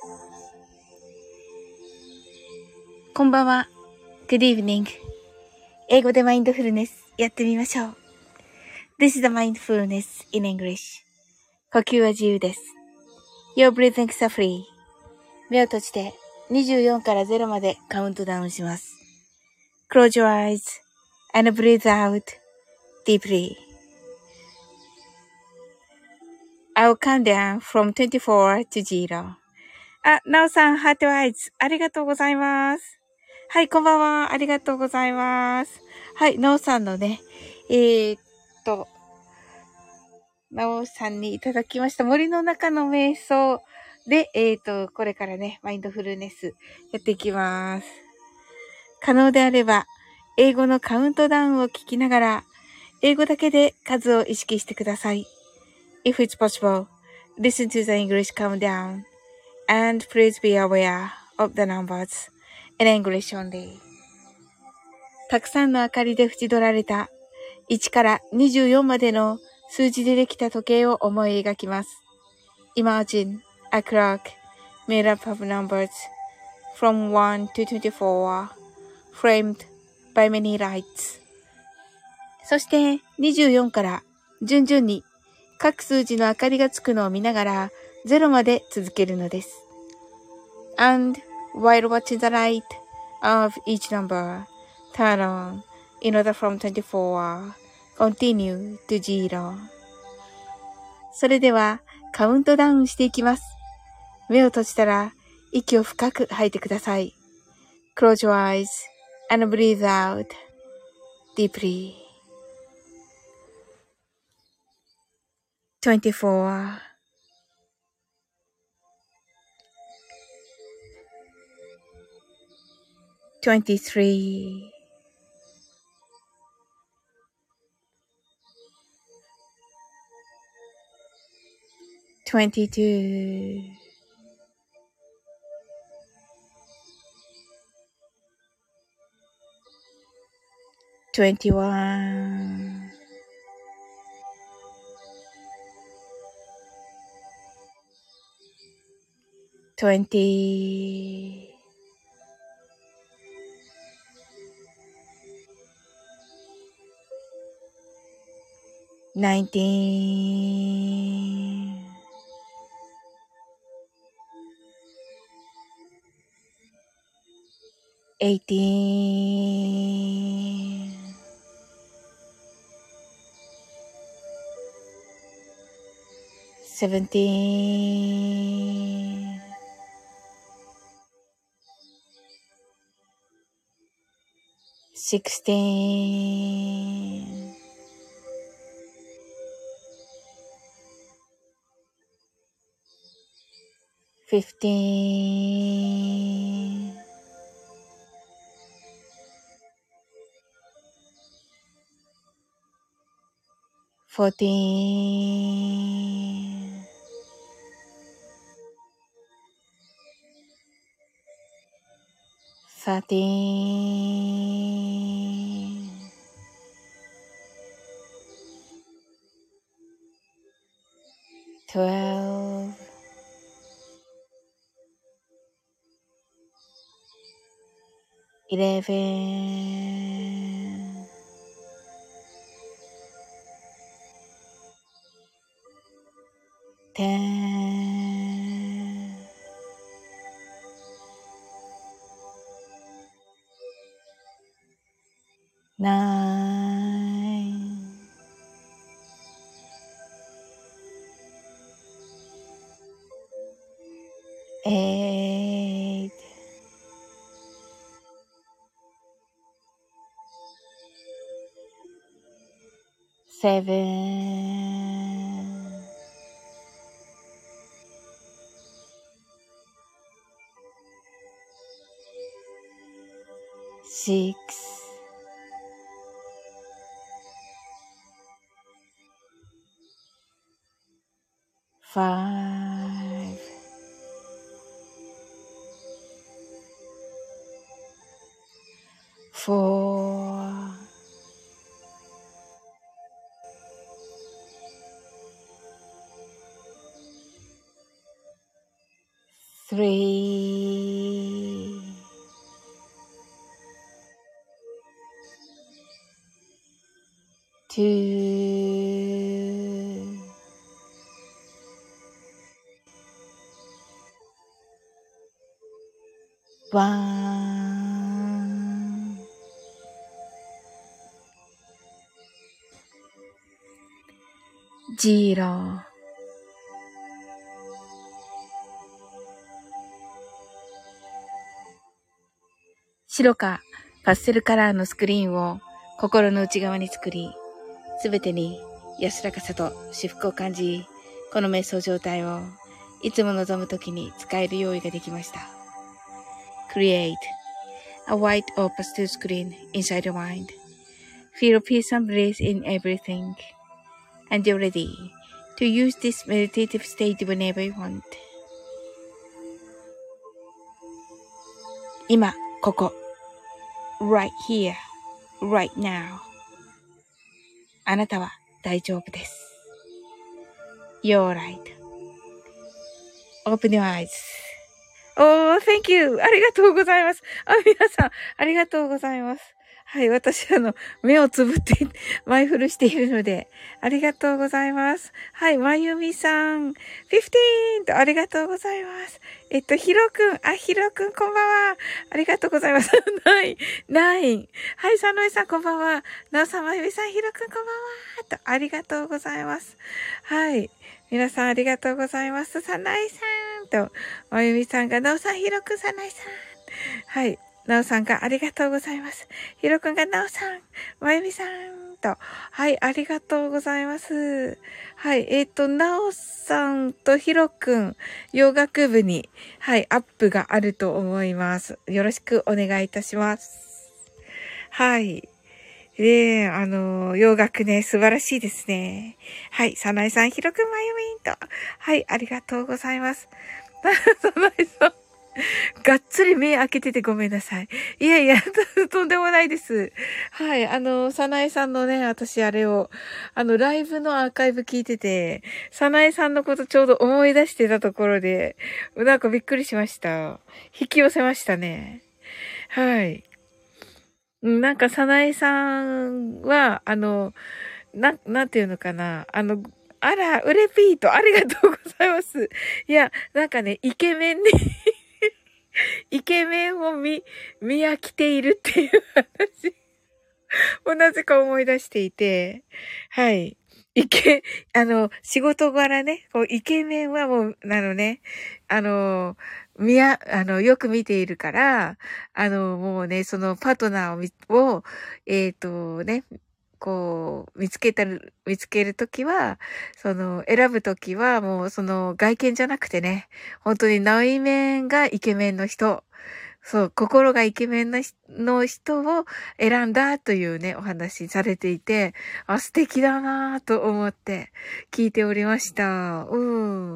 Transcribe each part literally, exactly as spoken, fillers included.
こんばんは。Good evening. 英語でマインドフルネスやってみましょう。This is the mindfulness in English. 呼吸は自由です。Your breathing is free. 目を閉じてにじゅうよんからゼロまでカウントダウンします。Close your eyes and breathe out deeply. I'll count down from twenty-four to zero. あ、なおさん、ハートアイズ、ありがとうございます。はい、こんばんは。ありがとうございます。はい、なおさんのね、えー、っと、なおさんにいただきました森の中の瞑想で、えー、っと、これからね、マインドフルネスやっていきます。可能であれば、英語のカウントダウンを聞きながら、英語だけで数を意識してください。If it's possible, listen to the English countdown and please be aware of the numbers in English only. たくさんの明かりで縁取られたいちからにじゅうよんまでの数字でできた時計を思い描きます。Imagine a clock made up of numbers from one to twenty-four, framed by many lights. そしてにじゅうよんから順々に各数字の明かりがつくのを見ながらゼロまで続けるのです。And while watching the light of each number turn on in order from twenty-four, continue to zero. それではカウントダウンしていきます。目を閉じたら息を深く吐いてください。Close your eyes and breathe out deeply. twenty-four, twenty-three, twenty-two, twenty-one, twenty, nineteen, eighteen, seventeen, sixteen, fifteen, fourteen, thirteen, twelve, eleven, ten, nine, eight, seven, six, five, four, three, two, one, zero。白かパステルカラーのスクリーンを心の内側に作り、すべてに安らかさと至福を感じ、この瞑想状態をいつも望むときに使える用意ができました。Create a white or pastel screen inside your mind. Feel peace and bliss in everything. And you're ready to use this meditative state whenever you want. 今、ここ。right here, right now. あなたは大丈夫です。You're right. Open your eyes. Oh, thank you. ありがとうございます。あ、皆さん、ありがとうございます。はい、私、あの、目をつぶって、マイフルしているので、ありがとうございます。はい、まゆみさん、フィフティーンとありがとうございます。えっと、ひろくん、あ、ひろくん、こんばんは。ありがとうございます。ナイン、ナイン。はい、さのえさん、こんばんは。なおさん、まゆみさん、ひろくん、こんばんは。と、ありがとうございます。はい。皆さん、ありがとうございます。さなえさんと、まゆみさんが、なおさん、ひろくん、さなえさん。はい。なおさんがありがとうございます。ひろくんがなおさん、まゆみさんと、はい、ありがとうございます。はい、えっと、なおさんとひろくん、洋楽部に、はい、アップがあると思います。よろしくお願いいたします。はい。で、あの、洋楽ね、素晴らしいですね。はい、さなえさん、ひろくん、まゆみんと、はい、ありがとうございます。さなえさん。がっつり目開けててごめんなさい。いやいや、とんでもないです。はい。あの、さなえさんのね、私あれを、あの、ライブのアーカイブ聞いてて、さなえさんのことちょうど思い出してたところで、なんかびっくりしました。引き寄せましたね。はい。なんかさなえさんは、あの、な、なんていうのかな。あの、あら、うれぴーとありがとうございます。いや、なんかね、イケメンね。イケメンを見、見飽きているっていう話をなぜか思い出していて、はい。イケ、あの、仕事柄ね、こう、イケメンはもう、あのね、あの、見や、あの、よく見ているから、あの、もうね、そのパートナーをみ、を、えっとね、こう、見つけたる、見つけるときは、その、選ぶときは、もう、その、外見じゃなくてね、本当に内面がイケメンの人、そう、心がイケメンなしの人を選んだというね、お話されていて、あ、素敵だなぁと思って聞いておりました。うん。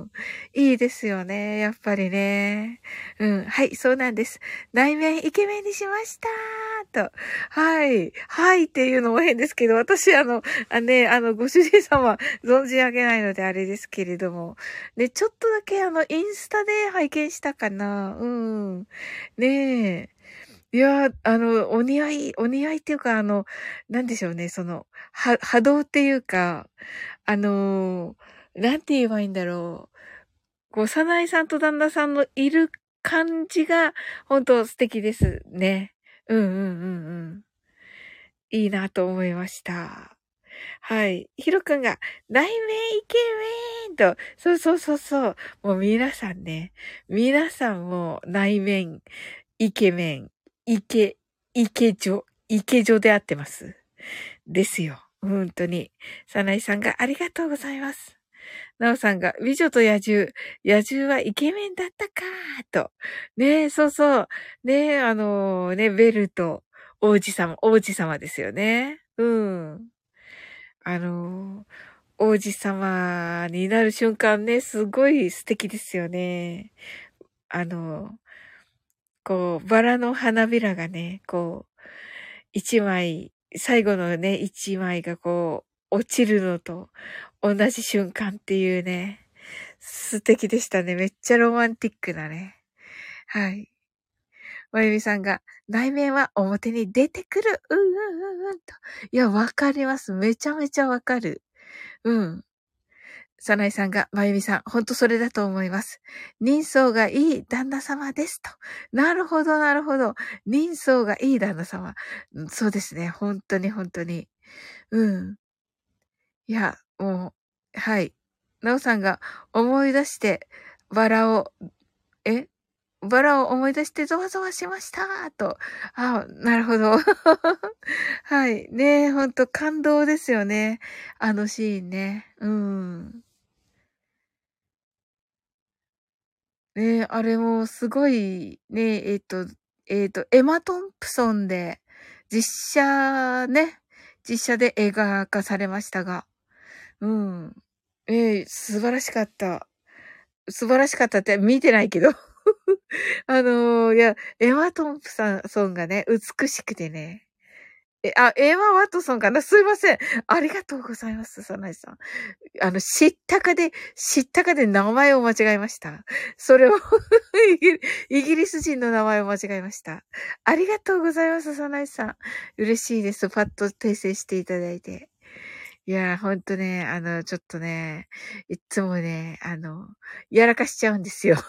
いいですよね、やっぱりね。うん。はい、そうなんです。内面イケメンにしましたと。はい。はいっていうのも変ですけど、私あの、あね、あの、ご主人様存じ上げないのであれですけれども。ね、ちょっとだけあの、インスタで拝見したかな。うん。ねえ。いや、あの、お似合い、お似合いっていうか、あの、なんでしょうね、その、は、波動っていうか、あの、なんて言えばいいんだろう。こう、さなえさんと旦那さんのいる感じが、ほんと素敵ですね。うんうんうんうん。いいなと思いました。はい。ひろくんが、内面イケメンと、そうそうそうそう。もう皆さんね、皆さんも内面、イケメン、イケ、イケジョ、イケジョで合ってます。ですよ。本当に。サナイさんがありがとうございます。ナオさんが、美女と野獣、野獣はイケメンだったかーと。ねえ、そうそう。ねえ、あのー、ね、ベルと王子様、王子様ですよね。うん。あのー、王子様になる瞬間ね、すごい素敵ですよね。あのー、こう、バラの花びらがね、こう、一枚、最後のね、一枚がこう、落ちるのと同じ瞬間っていうね、素敵でしたね。めっちゃロマンティックなね。 はい。まゆみさんが、内面は表に出てくる。うーん、と。いや、わかります。めちゃめちゃわかる。うん。さなえさんが、まゆみさん、ほんとそれだと思います。人相がいい旦那様ですと。なるほど、なるほど。人相がいい旦那様。うんそうですね。本当に、本当に。うん。いや、もう、はい。なおさんが思い出して、バラを、えバラを思い出してゾワゾワしましたと。あ、なるほど。はい。ねえ、ほんと感動ですよね。あのシーンね。うん。ねえ、あれもすごい、ね、えっと、えっと、エマ・トンプソンで、実写ね、実写で映画化されましたが、うん。ええ、素晴らしかった。素晴らしかったって見てないけど。あの、いや、エマ・トンプソンがね、美しくてね。え、あ、エマ・ワトソンかなすいません。ありがとうございます、サナイさん。あの、知ったかで、知ったかで名前を間違えました。それをイギリ、イギリス人の名前を間違えました。ありがとうございます、サナイさん。嬉しいです。パッと訂正していただいて。いやー、ほんとね、あの、ちょっとね、いつもね、あの、やらかしちゃうんですよ。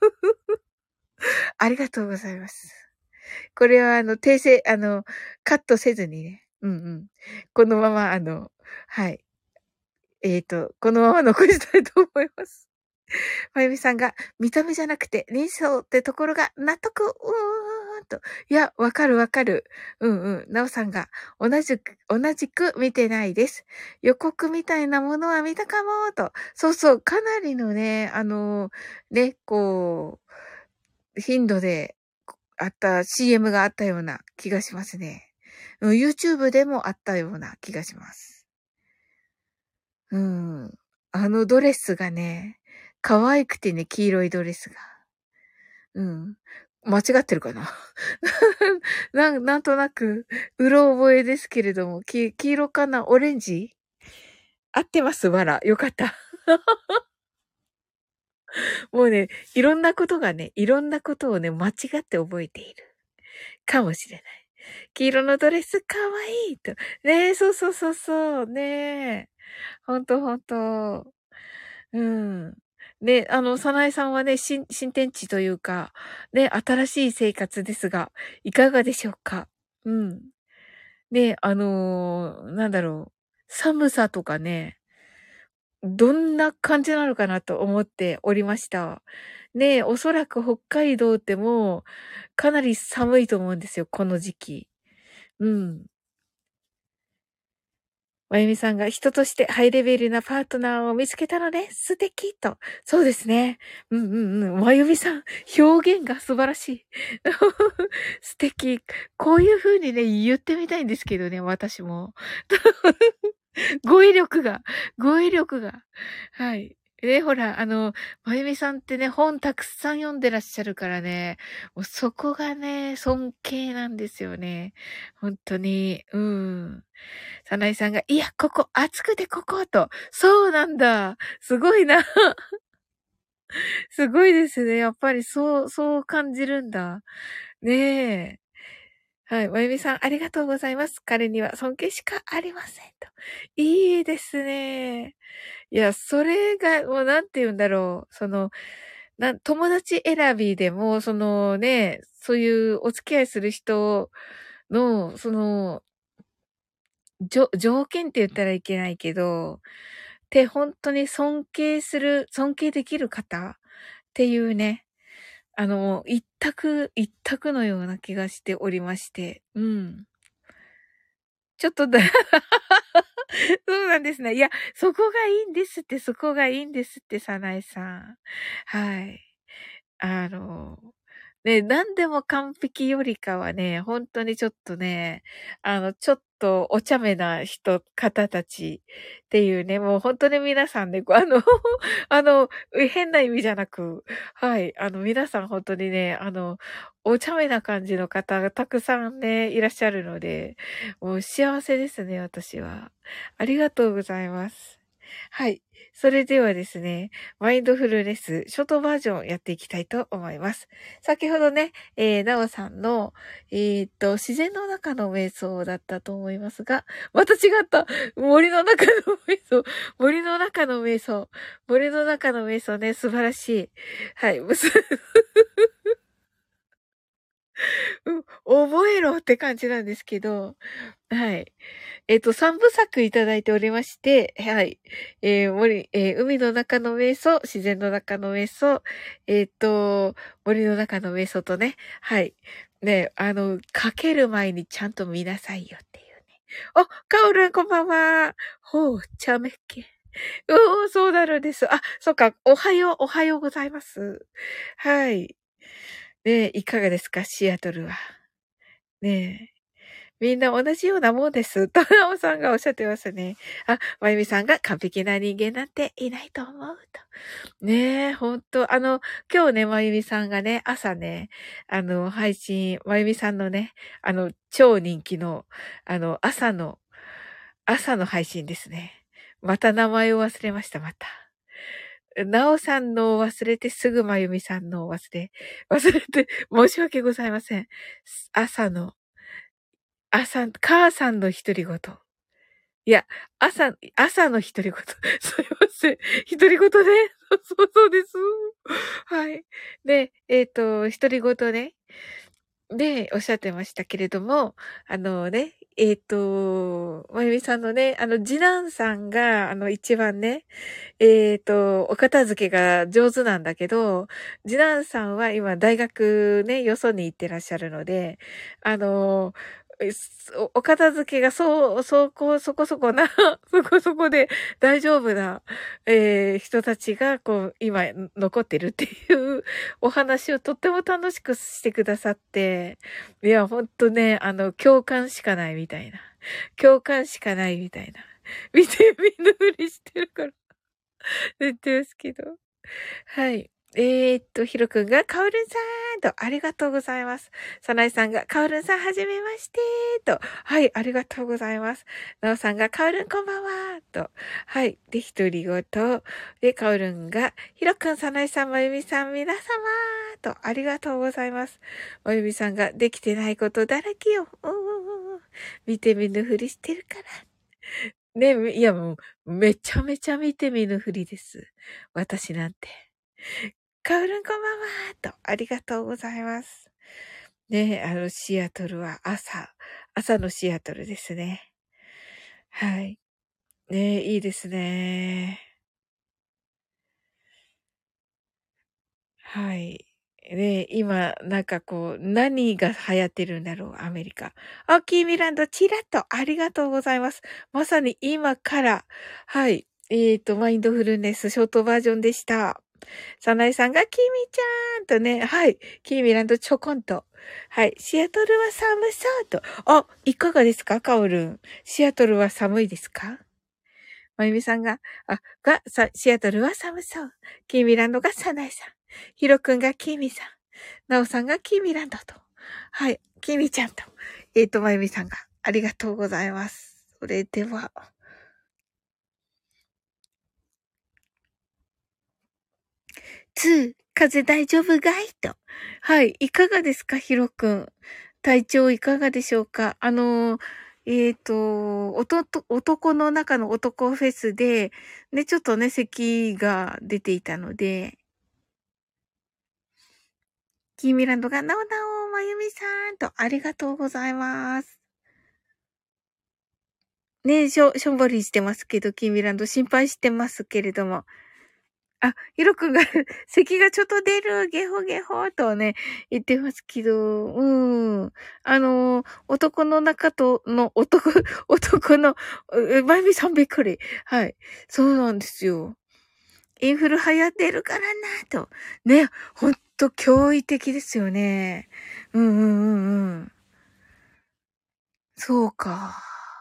ありがとうございます。これはあの、訂正、あの、カットせずにね。うんうん。このまま、あの、はい。えっと、このまま残したいと思います。まゆみさんが、見た目じゃなくて、人相ってところが納得、うーんと。いや、わかるわかる。うんうん。なおさんが、同じく、同じく見てないです。予告みたいなものは見たかも、と。そうそう、かなりのね、あの、ね、こう、頻度で、あった シーエム があったような気がしますね。うん YouTube でもあったような気がします。うん。あのドレスがね、可愛くてね、黄色いドレスが。うん。間違ってるかななん、なんとなく、うろ覚えですけれども、き、黄色かなオレンジ合ってますわら。よかった。もうね、いろんなことがね、いろんなことをね、間違って覚えている。かもしれない。黄色のドレスかわいいと。ねえ、そうそうそうそう。ねえ。ほんとほんと。うん。で、あの、さなえさんはね、新、新天地というか、ね、新しい生活ですが、いかがでしょうか？うん。ね、あのーなんだろう。寒さとかね、どんな感じなのかなと思っておりました。ね、おそらく北海道ってもう、かなり寒いと思うんですよ、この時期。うん。まゆみさんが人としてハイレベルなパートナーを見つけたのね。素敵と。そうですね。うんうんうん。まゆみさん、表現が素晴らしい。素敵。こういう風にね、言ってみたいんですけどね、私も。語彙力が、語彙力が。はい。で、ほら、あの、まゆみさんってね、本たくさん読んでらっしゃるからね、もうそこがね、尊敬なんですよね。本当に。うん。さなえさんが、いや、ここ、暑くてここと。そうなんだ。すごいな。すごいですね。やっぱりそう、そう感じるんだ。ねえ。はい。まゆみさん、ありがとうございます。彼には尊敬しかありません。と。いいですね。いや、それが、もうなんて言うんだろう。その、な、友達選びでも、そのね、そういうお付き合いする人の、その、じょ、条件って言ったらいけないけど、って本当に尊敬する、尊敬できる方っていうね、あの、一択、一択のような気がしておりまして、うん。ちょっとだ、そうなんですね。いや、そこがいいんですって、そこがいいんですって、さなえさん。はい。あの、ね、何でも完璧よりかはね、本当にちょっとね、あの、ちょっとお茶目な人、方たちっていうね、もう本当に皆さんね、こうあの、あの、変な意味じゃなく、はい、あの、皆さん本当にね、あの、お茶目な感じの方がたくさんね、いらっしゃるので、もう幸せですね、私は。ありがとうございます。 はい。それではですね、マインドフルネス、ショートバージョンやっていきたいと思います。先ほどね、えー、なおさんの、えーっと、自然の中の瞑想だったと思いますが、また違った森の中の瞑想森の中の瞑想森の中の瞑想ね、素晴らしい。はい。むすうん覚えろって感じなんですけど、はい。えっと、三部作いただいておりまして、はい。えー、森、えー海の中の瞑想、自然の中の瞑想、えっと、森の中の瞑想とね、はい。ね、あの、かける前にちゃんと見なさいよっていうね。あ、カオルンこんばんは。ほう、ちゃめっけ。おー、そうなるんです。あ、そっか、おはよう、おはようございます。はい。ねいかがですか、シアトルは。ねえ。みんな同じようなもんです。と、なおさんがおっしゃってますね。あ、まゆみさんが完璧な人間なんていないと思うと。ねえ、ほんと。あの、今日ね、まゆみさんがね、朝ね、あの、配信、まゆみさんのね、あの、超人気の、あの、朝の、朝の配信ですね。また名前を忘れました、また。なおさんのを忘れてすぐまゆみさんのを忘れ、忘れて申し訳ございません。朝の、朝、母さんの独り言。いや、朝、朝の独り言。すいません。独り言ね。そうそうそうです。はい。で、えっ、と、独り言ね。で、おっしゃってましたけれども、あのね、えっ、と、まゆみさんのね、あの、次男さんが、あの、一番ね、えっ、と、お片付けが上手なんだけど、次男さんは今大学ね、よそに行ってらっしゃるので、あの、えすおお片付けがそう、そこ、そこそこな、そこそこで大丈夫な、えー人たちが、こう、今、残ってるっていうお話をとっても楽しくしてくださって、いや、ほんとね、あの、共感しかないみたいな。共感しかないみたいな。見て見ぬふりしてるから。言ってますけど。はい。えー、っと、ひろくんが、かおるんさんと、ありがとうございます。さなえさんが、かおるんさんはじめましてと、はい、ありがとうございます。なおさんが、かおるんこんばんはと、はい。で、ひとりごと、で、かおるんが、ひろくん、さなえさん、まゆみさん、皆様と、ありがとうございます。まゆみさんが、できてないことだらけよ。うんうんうん。見て見ぬふりしてるから。ね、いやもう、めちゃめちゃ見て見ぬふりです。私なんて。カオルンこんばんはと、ありがとうございます。ね、あの、シアトルは朝、朝のシアトルですね。はい。ね、いいですね。はい。ね、今、なんかこう、何が流行ってるんだろう、アメリカ。あ、キーミランド、チラッと、ありがとうございます。まさに今から、はい。えっ、と、マインドフルネス、ショートバージョンでした。サナエさんが、キミちゃんとね、はい。キーミランドちょこんと。はい。シアトルは寒そうと。あ、いかがですかカオルン。シアトルは寒いですかまゆみさんが、あ、が、さ、シアトルは寒そう。キーミランドがサナエさん。ヒロくんがキーミさん。ナオさんがキーミランドと。はい。キーミちゃんと。えっ、ー、と、まゆみさんが、ありがとうございます。それでは。ツー、風大丈夫かいと。はい。いかがですか、ヒロくん。体調いかがでしょうか。あの、えっ、と、おとと、男の中の男フェスで、ね、ちょっとね、咳が出ていたので、キーミランドが、なおなお、まゆみさんと、ありがとうございます。ね、しょ、しょんぼりしてますけど、キーミランド心配してますけれども。あ、ヒロ君が咳がちょっと出る、ゲホゲホとね、言ってますけど、うん。あの、男の中との、男、男の、えまゆみさんびっくり。はい。そうなんですよ。インフル流行ってるからな、と。ね、ほんと驚異的ですよね。うんうんうんうん。そうか。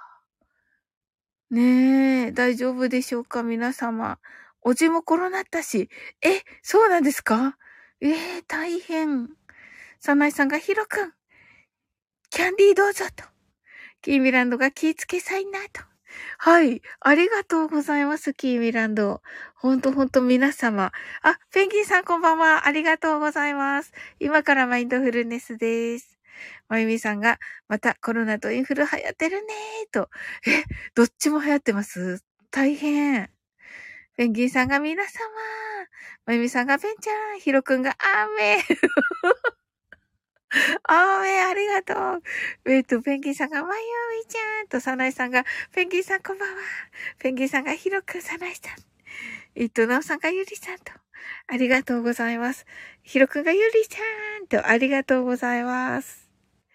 ねえ、大丈夫でしょうか、皆様。おじもコロナったし。え、そうなんですかええー、大変。サナイさんがヒロくん、キャンディーどうぞと。キーミランドが気ぃつけさいなと。 はい。ありがとうございます、キーミランド。ほんとほんと皆様。あ、ペンギンさんこんばんは。ありがとうございます。今からマインドフルネスです。まゆみさんが、またコロナとインフル流行ってるねーと。え、どっちも流行ってます大変。ペンギンさんが皆様。まゆみさんがペンちゃん。ヒロくんが雨。あーめ、ありがとう。えっと、ペンギンさんが、まゆみちゃんと、サナイさんが、ペンギンさんこんばんは。ペンギンさんが、ひろくん、サナイさん。えっと、なおさんが、ゆりさんと、ありがとうございます。ひろくんが、ゆりさんと、ありがとうございます。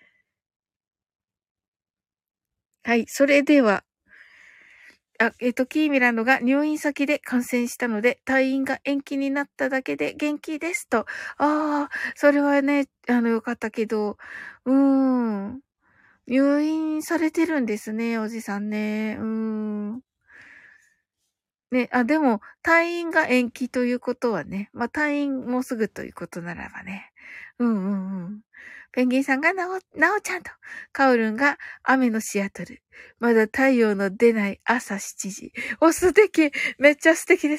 はい、それでは、あ、えっと、キーミランドが入院先で感染したので、退院が延期になっただけで元気ですと。ああ、それはね、あの、よかったけど、うーん。入院されてるんですね、おじさんね。うーん。ね、あ、でも、退院が延期ということはね、まあ、退院もうすぐということならばね。うんうんうん。ペンギンさんがなお、なおちゃんと、カオルンが雨のシアトル。まだ太陽の出ない朝しちじ。お、素敵。めっちゃ素敵です。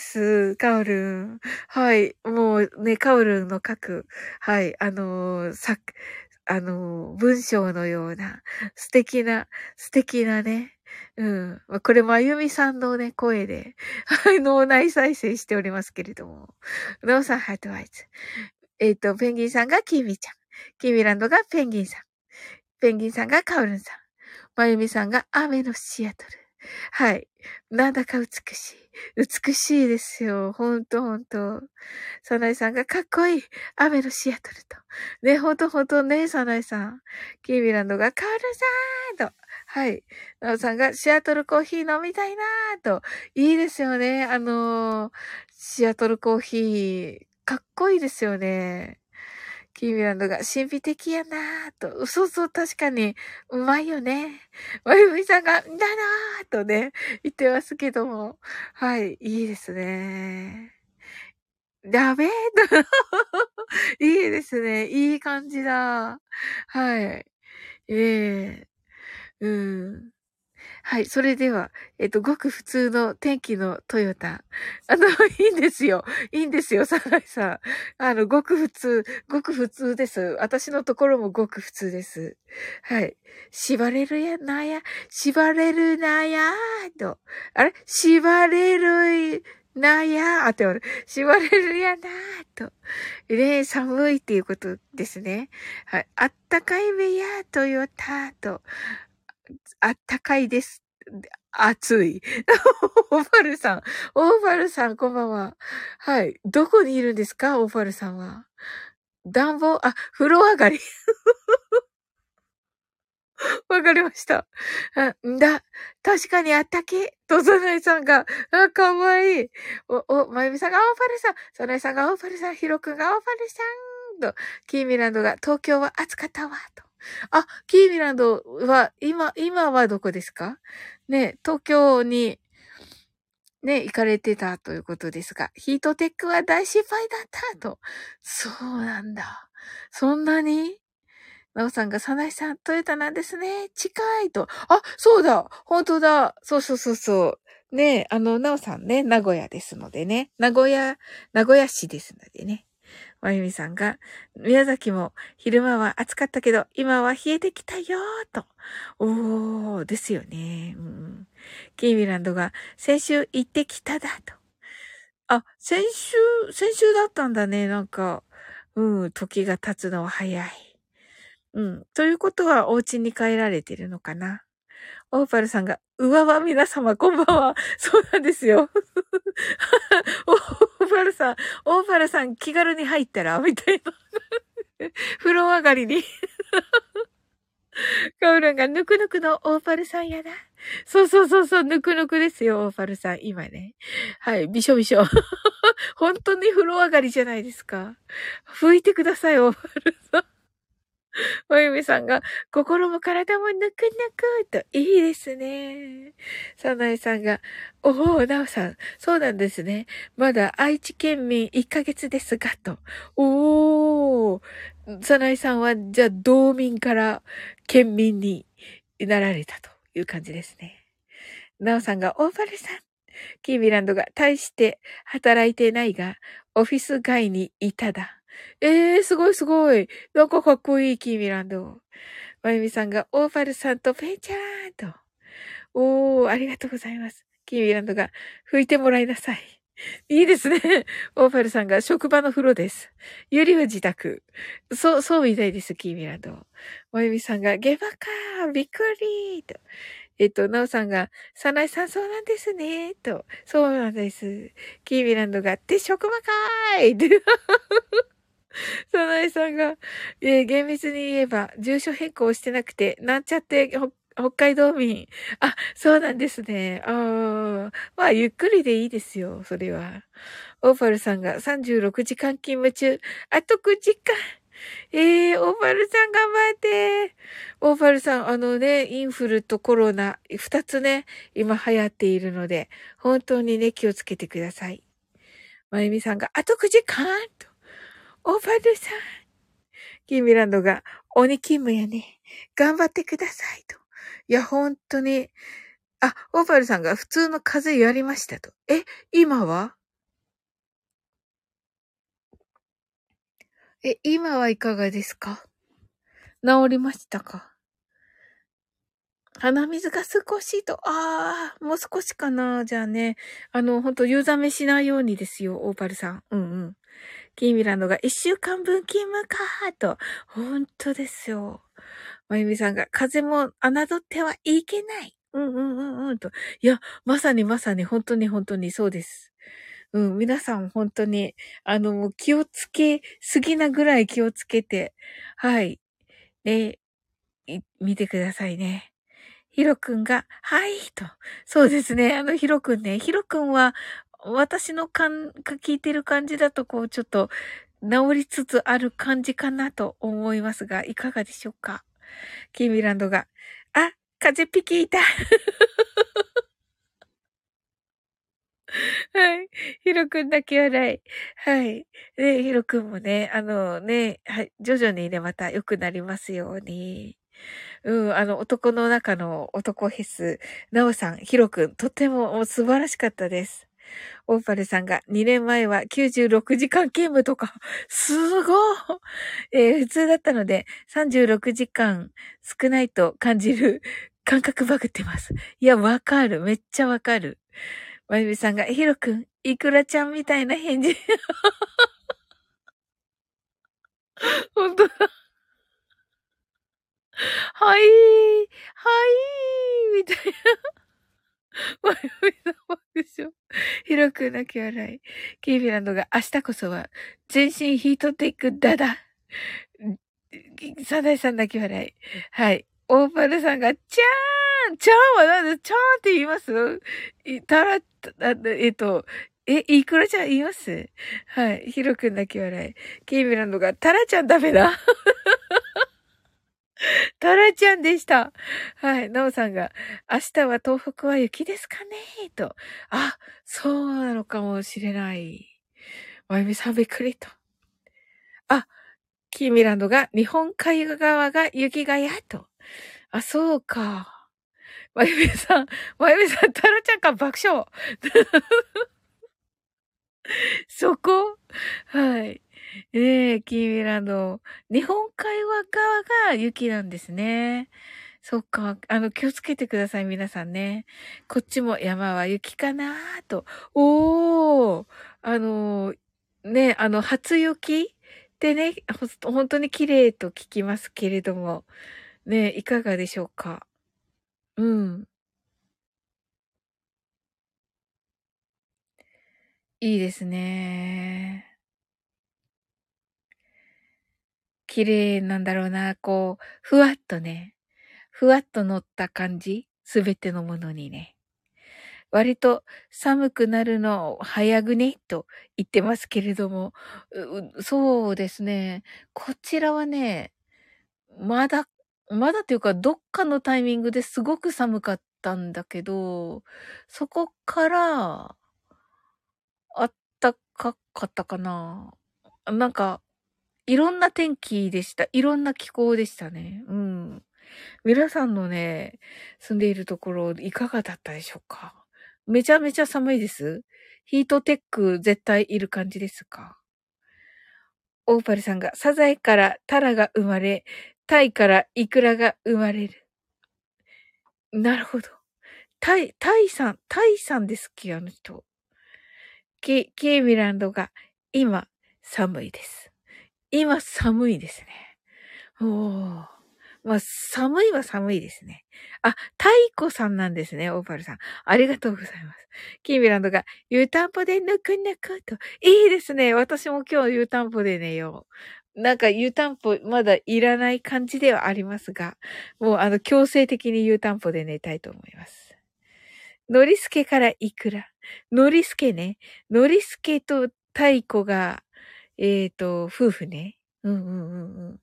カオルン。はい。もうね、カオルンの書く、はい、あのー、作、あのー、文章のような、素敵な、素敵なね、うん。まあこれ、まゆみさんのね、声で、はい、脳内再生しておりますけれども。ノーさんハートワイズ。えっ、と、ペンギンさんがキーミちゃん。キーミランドがペンギンさん。ペンギンさんがカオルンさん。まゆみさんが雨のシアトル。はい。なんだか美しい。美しいですよ。ほんとほんと。サナイさんがかっこいい。雨のシアトルと。ね、ほんとほんとね、サナイさん。キーミランドがカオルンさんと。はい。ナオさんがシアトルコーヒー飲みたいなーと。いいですよね。あのー、シアトルコーヒー。かっこいいですよね。キーミランドが神秘的やなーと。そうそう、確かに、うまいよね。まゆみさんが、だなーとね、言ってますけども。はい、いいですね。ダメいいですね。いい感じだ。はい。ええうん。はい。それでは、えっと、ごく普通の天気のトヨタ。あの、いいんですよ。いいんですよ、酒井さん。あの、ごく普通、ごく普通です。私のところもごく普通です。はい。縛れるやなや、縛れるなやーと。あれ縛れるなやーって言われる。縛れるやなーと。ね、寒いっていうことですね。はい。あったかいべや、トヨタと。あったかいです。暑い。オーファルさん。オーファルさん、こんばんは。はい。どこにいるんですかオーファルさんは。暖房、あ、風呂上がり。わかりました。あ、んだ。確かにあったけ。と、ザナイさんが、あ、かわいい。お、お、まゆみさんがオーファルさん。ザナイさんがオーファルさん。ヒロくんがオーファルさん。と、キーミランドが、東京は暑かったわ。と。あ、キーミランドは、今、今はどこですかね、東京に、ね、行かれてたということですが、ヒートテックは大失敗だったと。そうなんだ。そんなになおさんが、サナイさん、トヨタなんですね。近いと。あ、そうだ。本当だ。そうそうそうそう。ねえ、あの、なおさんね、名古屋ですのでね。名古屋、名古屋市ですのでね。まゆみさんが、宮崎も昼間は暑かったけど、今は冷えてきたよーと。おー、ですよね。うん、キーミランドが、先週行ってきただと。あ、先週、先週だったんだね。なんか、うん、時が経つのは早い。うん。ということは、お家に帰られてるのかな。オーパルさんが、うわわ、皆様、こんばんは。そうなんですよ。オーパルさん、オーパルさん、気軽に入ったらみたいな。風呂上がりに。カウルンが、ぬくぬくのオーパルさんやな。そうそうそうそう、ぬくぬくですよ、オーパルさん。今ね。はい、びしょびしょ。本当に風呂上がりじゃないですか。拭いてください、オーパルさん。まゆみさんが、心も体もぬくぬくと、いいですね。さなえさんが、おお、なおさん、そうなんですね。まだ愛知県民いっかげつですが、と。おー、さなえさんは、じゃあ、道民から県民になられたという感じですね。 なおさんが、オーパルさん。キーミランドが、大して働いてないが、オフィス街にいただ。えー、すごいすごい。なんかかっこいい、キーミランド。まゆみさんが、オーパルさんとペイちゃーんと。おー、ありがとうございます。キーミランドが、拭いてもらいなさい。いいですね。オーパルさんが、職場の風呂です。ゆりは自宅。そう、そうみたいです、キーミランド。まゆみさんが、ゲバかー、びっくりーと。えっと、なおさんが、サナエさんそうなんですね、と。そうなんです。キーミランドが、って職場かーいって、サナエさんが、えー厳密に言えば、住所変更してなくて、なんちゃって、ほ北海道民。あ、そうなんですね。ああ、まあ、ゆっくりでいいですよ、それは。オーパルさんがさんじゅうろくじかん勤務中。あとくじかん。ええー、オーパルさん頑張って。オーパルさん、あのね、インフルとコロナ、二つね、今流行っているので、本当にね、気をつけてください。まゆみさんが、あとくじかんと。オーパルさん。キーミランドが、鬼勤務やね。頑張ってくださいと。いや、本当に。あ、オーパルさんが普通の風邪やりましたと。え、今はえ、今はいかがですか？治りましたか？鼻水が少しと、ああ、もう少しかな。じゃあね、あの、ほんと、湯冷めしないようにですよ、オーパルさん。うんうん。キーミランドが一週間分勤務かーと。ほんとですよ。まゆみさんが、風も侮ってはいけない。うんうんうんうんと。いや、まさにまさに、本当に本当にそうです。うん、皆さん本当に、あの、もう気をつけすぎなぐらい気をつけて、はい。ね、い見てくださいね。ヒロくんが、はい、と。そうですね。あの、ヒロくんね。ヒロくんは、私の感、聞いてる感じだと、こう、ちょっと、治りつつある感じかなと思いますが、いかがでしょうか？キーミランドが、あ、風邪ぴきいた。はい。ヒロくんだけ笑い。はい。で、ヒロくんもね、あのね、はい、徐々にね、また良くなりますように。うん、あの、男の中の男ヘス、ナオさん、ヒロくん、とてももう素晴らしかったです。オーパルさんがにねんまえはきゅうじゅうろくじかん勤務とか、すごい、えー普通だったのでさんじゅうろくじかん少ないと感じる感覚バグってます。いや、わかる。めっちゃわかる。まゆみさんが、ヒロくん、イクラちゃんみたいな返事。ほんとだ。はい、はいみたいな。まゆみさん爆笑。ヒロくん泣き笑い。キービランドが明日こそは全身ヒートテックだだ。サナイさん泣き笑い。はい。オーパルさんが、チャーンチャーンはなんで、チャーンって言いますいたら、あえっと、え、いくらちゃん言いますはい。ヒロくん泣き笑い。キーミランドが、タラちゃんダメだ。タラちゃんでした。はい。ナオさんが、明日は東北は雪ですかねと。あ、そうなのかもしれない。まゆみさんびっくりと。あ、キーミランドが、日本海側が雪がやと。あ、そうか。まゆみさん、まゆみさん、タラちゃんか爆笑。そこはい。ねえ、キーミランド。日本海側が雪なんですね。そっか。あの、気をつけてください、皆さんね。こっちも山は雪かなと。おー。あの、ね、あの、初雪ってね、ほ本当に綺麗と聞きますけれども。ね、いかがでしょうか？うん。いいですね。綺麗なんだろうな。こう、ふわっとね、ふわっと乗った感じ。すべてのものにね。割と寒くなるの早ぐねと言ってますけれども、ううそうですね。こちらはね、まだ、まだというか、どっかのタイミングですごく寒かったんだけど、そこからあったかかったかな。なんか、いろんな天気でした。いろんな気候でしたね。うん。 皆さんのね、住んでいるところ、いかがだったでしょうか？めちゃめちゃ寒いです？ヒートテック絶対いる感じですか？オーパルさんが、サザエからタラが生まれ、タイからイクラが生まれる。なるほど。タイ、タイさん、タイさんですっけ、あの人。キ、キーミランドが、今、寒いです。今、寒いですね。おー。まあ、寒いは寒いですね。あ、タイコさんなんですね、オーパルさん。ありがとうございます。キーミランドが、湯たんぽでぬくぬくと。いいですね。私も今日湯たんぽで寝よう。なんか湯たんぽまだいらない感じではありますが、もうあの強制的に湯たんぽで寝たいと思います。ノリスケからいくら。ノリスケね。ノリスケとタイコが、えっと、夫婦ね。うんうんうんうん。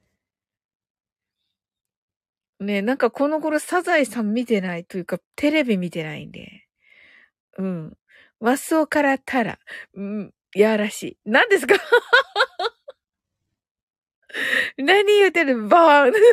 ねえ、なんかこの頃サザエさん見てないというか、テレビ見てないんで。うん。マスオからタラ。うん、やらしい。何ですか？何言ってるバーン。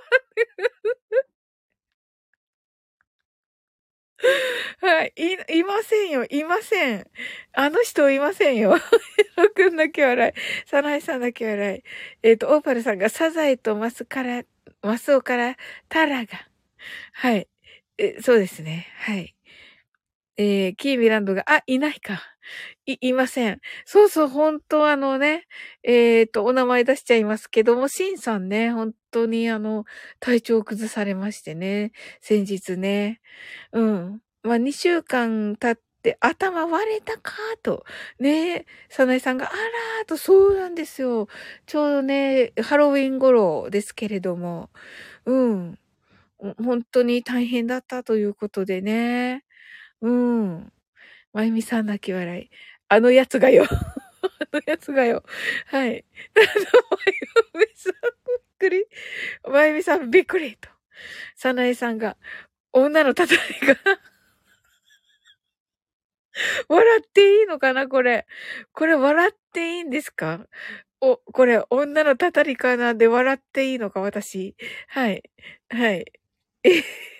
はい。い、いませんよ。いません。あの人いませんよ。ヒロ君だけ笑い。サナイさんだけ笑い。えっ、と、オーパルさんがサザエとマスから、マスオからタラが。はい。え、そうですね。はい。えー、キーミランドが、あ、いないか。い、いません。そうそう、本当あのね、えっと、お名前出しちゃいますけども、シンさんね、本当にあの、体調を崩されましてね、先日ね。うん。まあ、にしゅうかん経って、頭割れたかと。ね、サナエさんが、あらーと、そうなんですよ。ちょうどね、ハロウィン頃ですけれども、うん。本当に大変だったということでね。うん。まゆみさん泣き笑い。あのやつがよ。あのやつがよ。はい。あの、まゆみさん、びっくり。まゆみさん、びっくりと。さなえさんが、女のたたりが、笑っていいのかなこれ。これ笑っていいんですか？お、これ、女のたたりかなで笑っていいのか私。はい。はい。え、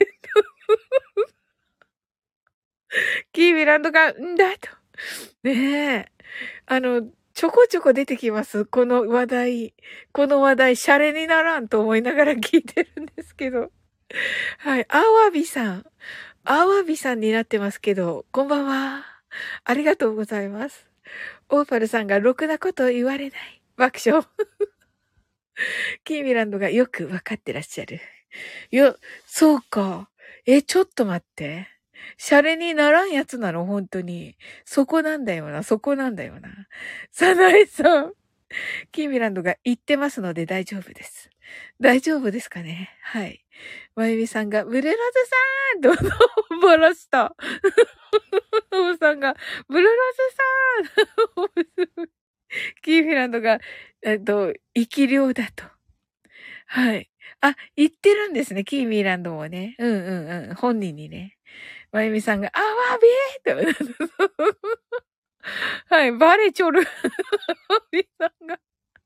キーミランドが、んだと。ねえ。あの、ちょこちょこ出てきます。この話題。この話題、シャレにならんと思いながら聞いてるんですけど。はい。アワビさん。アワビさんになってますけど、こんばんは。ありがとうございます。オーパルさんがろくなこと言われない。爆笑。キーミランドがよくわかってらっしゃる。よ、そうか。え、ちょっと待って。シャレにならんやつなの本当に。そこなんだよな。そこなんだよな。サナエさん。キーミランドが言ってますので大丈夫です。大丈夫ですかね？はい。まゆみさんが、ブルーローズさんとばらした。おさんが、ブルーローズさんキーミランドが、えっと、生き量だと。はい。あ、言ってるんですね。キーミランドもね。うんうんうん。本人にね。まゆみさんが、あわびーって。はい。バレちょる。まゆみさんが。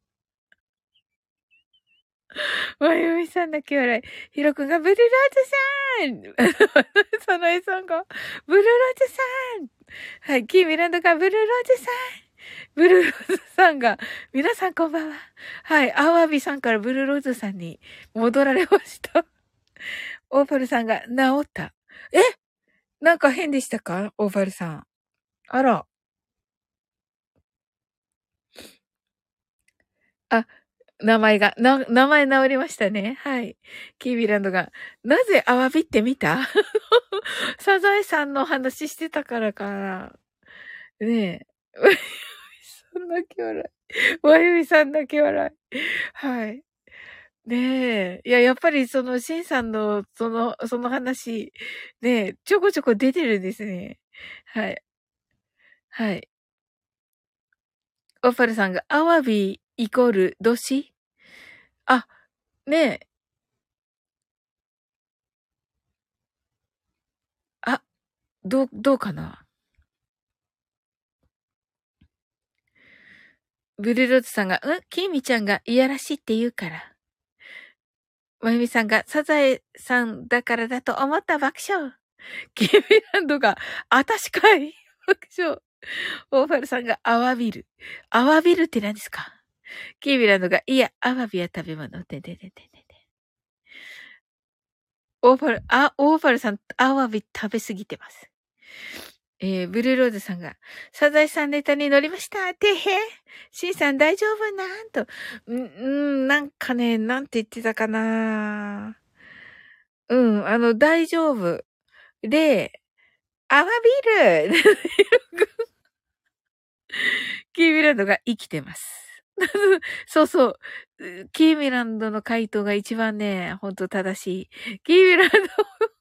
まゆみさんだけ笑い。ひろくんが、ブルーローズさんサナエさんが、ブルーローズさんはい。キーミランドが、ブルーローズさんブルーローズさんが、皆さんこんばんは。はい。アワビさんからブルーローズさんに戻られました。オーパルさんが、治った。えなんか変でしたかオーパルさん。あら。あ、名前が、な、名前治りましたね。はい。キービランドが、なぜアワビって見たサザエさんの話してたからかな。ねえ。まゆみさんだけ笑い。まゆみさんだけ笑い。はい。ねえ。いや、やっぱりその、シンさんの、その、その話、ねえ、ちょこちょこ出てるんですね。はい。はい。オパルさんが、アワビイコール年あ、ねえ。あ、どう、どうかなブルーローズさんが、うんキーミちゃんがいやらしいって言うから。 まゆみさんが、サザエさんだからだと思った爆笑。キーミランドが、あたしかい爆笑。オーファルさんが、アワビル。アワビルって何ですか？キーミランドが、いや、アワビは食べ物。てててててて。オーファル、あ、オーファルさん、アワビ食べすぎてます。えー、ブルーローズさんが、サザエさんネタに乗りました。てへ。シンさん大丈夫なんと。ん、んなんかね、なんて言ってたかな。うん、あの、大丈夫。で、アワビルキーミランドが生きてます。そうそう。キーミランドの回答が一番ね、ほんと正しい。キーミランド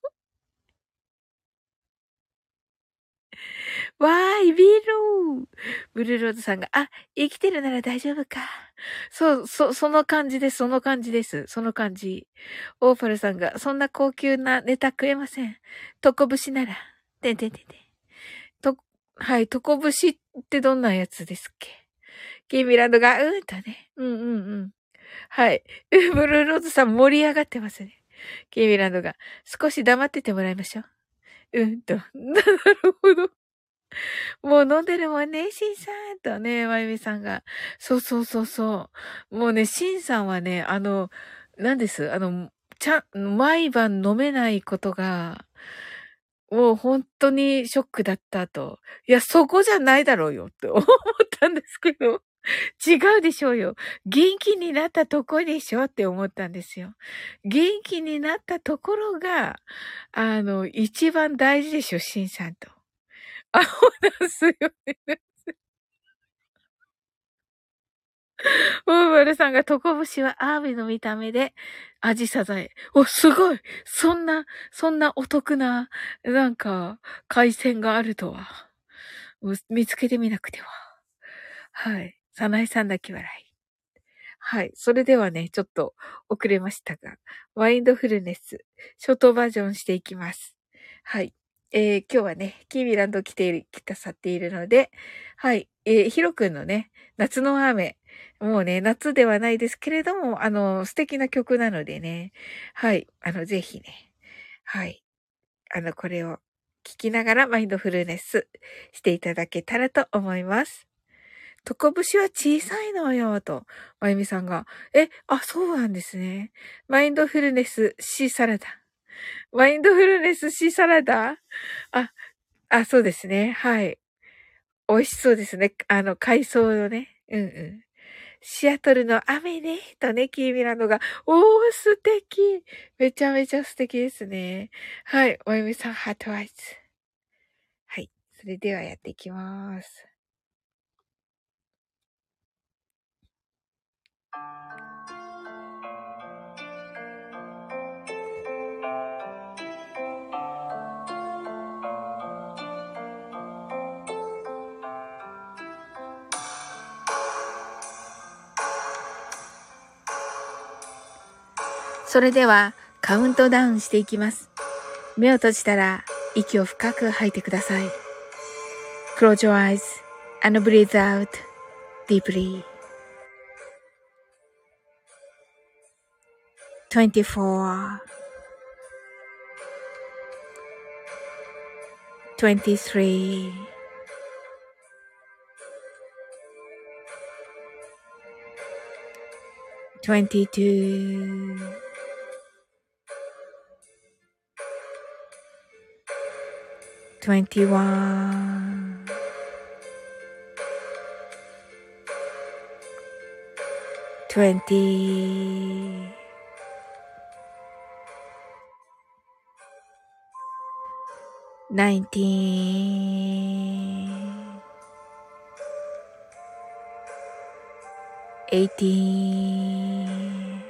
わーい、ビールブルーローズさんが、あ、生きてるなら大丈夫か。そう、そ、その感じです、その感じです。その感じ。オーパルさんが、そんな高級なネタ食えません。トコブシなら。てんてんてんてん。と、はい、トコブシってどんなやつですっけ？キーミランドが、うーんとね。うんうんうん。はい。ブルーローズさん盛り上がってますね。キーミランドが、少し黙っててもらいましょう。うんと。なるほど。もう飲んでるもんね、シンさんとね、まゆみさんが。そうそうそうそう。もうね、シンさんはね、あの、何ですあの、ちゃん、毎晩飲めないことが、もう本当にショックだったと。いや、そこじゃないだろうよって思ったんですけど。違うでしょうよ。元気になったとこでしょって思ったんですよ。元気になったところが、あの、一番大事でしょ、シンさんと。あ、そうなんすよね。ウーバルさんがトコブシはアワビの見た目で味サザエ。お、すごいそんな、そんなお得な、なんか、海鮮があるとは。見つけてみなくては。はい。サナエさんだけ笑い。はい。それではね、ちょっと遅れましたが、マインドフルネス、ショートバージョンしていきます。はい。えー、今日はね、キーミランド来ている、来たさっているので、はい。えー、ヒロくんのね、夏の雨。もうね、夏ではないですけれども、あの、素敵な曲なのでね、はい。あの、ぜひね、はい。あの、これを聞きながらマインドフルネスしていただけたらと思います。トコブシは小さいのよ、と、まゆみさんが。え、あ、そうなんですね。マインドフルネスシーサラダ。マインドフルネスシーサラダあ、あ、そうですね。はい。美味しそうですね。あの、海藻のね。うんうん。シアトルの雨ね、とね、キーミランドが。おー、素敵。めちゃめちゃ素敵ですね。はい。まゆみさん、ハートアイズ。はい。それではやっていきます。それではカウントダウンしていきます。目を閉じたら息を深く吐いてください。Close your eyes and breathe out deeply. twenty-four, twenty-three, twenty-two, twenty-one, twenty, nineteen, eighteen,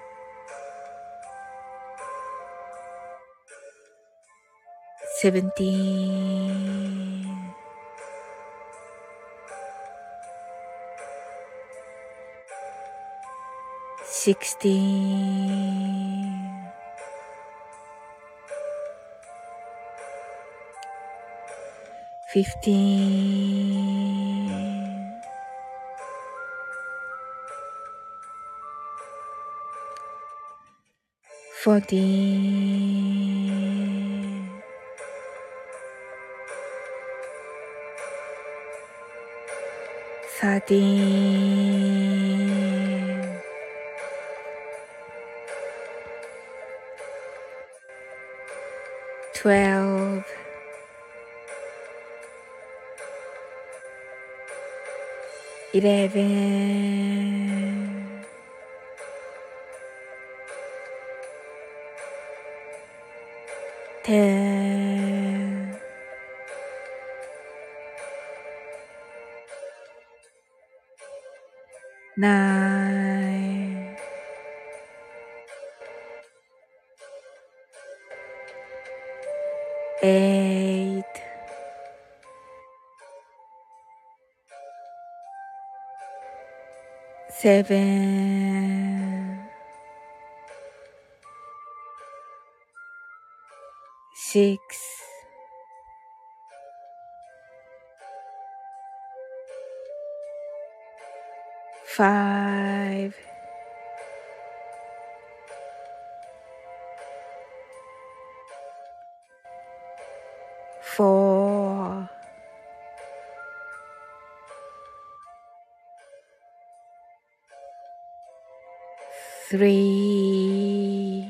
seventeen, sixteen, fifteen, fourteen, thirteen, twelve, eleven, ten, nine, eight, seven, six, five, four, three,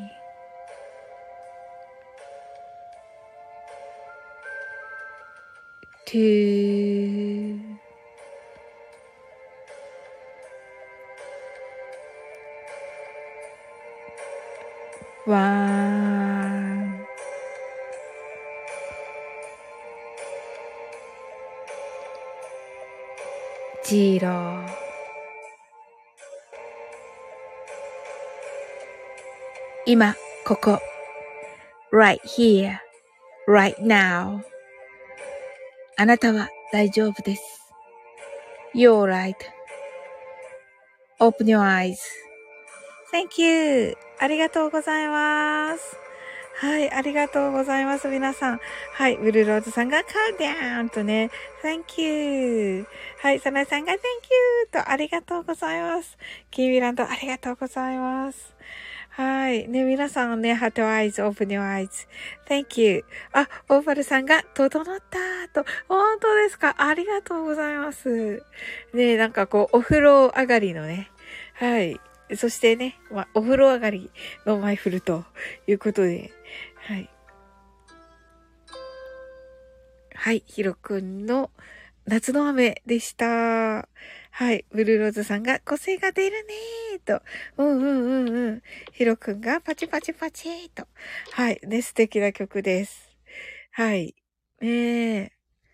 two, one, zero。今、ここ。right here, right now. あなたは大丈夫です。You're right. Open your eyes. Thank you. ありがとうございます。はい、ありがとうございます、皆さん。はい、ブルーローズさんが calm down とね、Thank you. はい、サナさんが Thank you とありがとうございます。キーミランドありがとうございます。はい。ね、皆さんね、ハートアイズ、オープンヨアアイズ。Thank you. あ、オーパルさんが、整ったと。本当ですか？ありがとうございます。ね、なんかこう、お風呂上がりのね。はい。そしてね、まあ、お風呂上がりのマイフルということで。はい。はい。ヒロくんの夏の雨でした。はい。ブルーローズさんが個性が出るねーと。うんうんうんうん。ヒロくんがパチパチパチーと。はい。ね、素敵な曲です。はい。ねえ。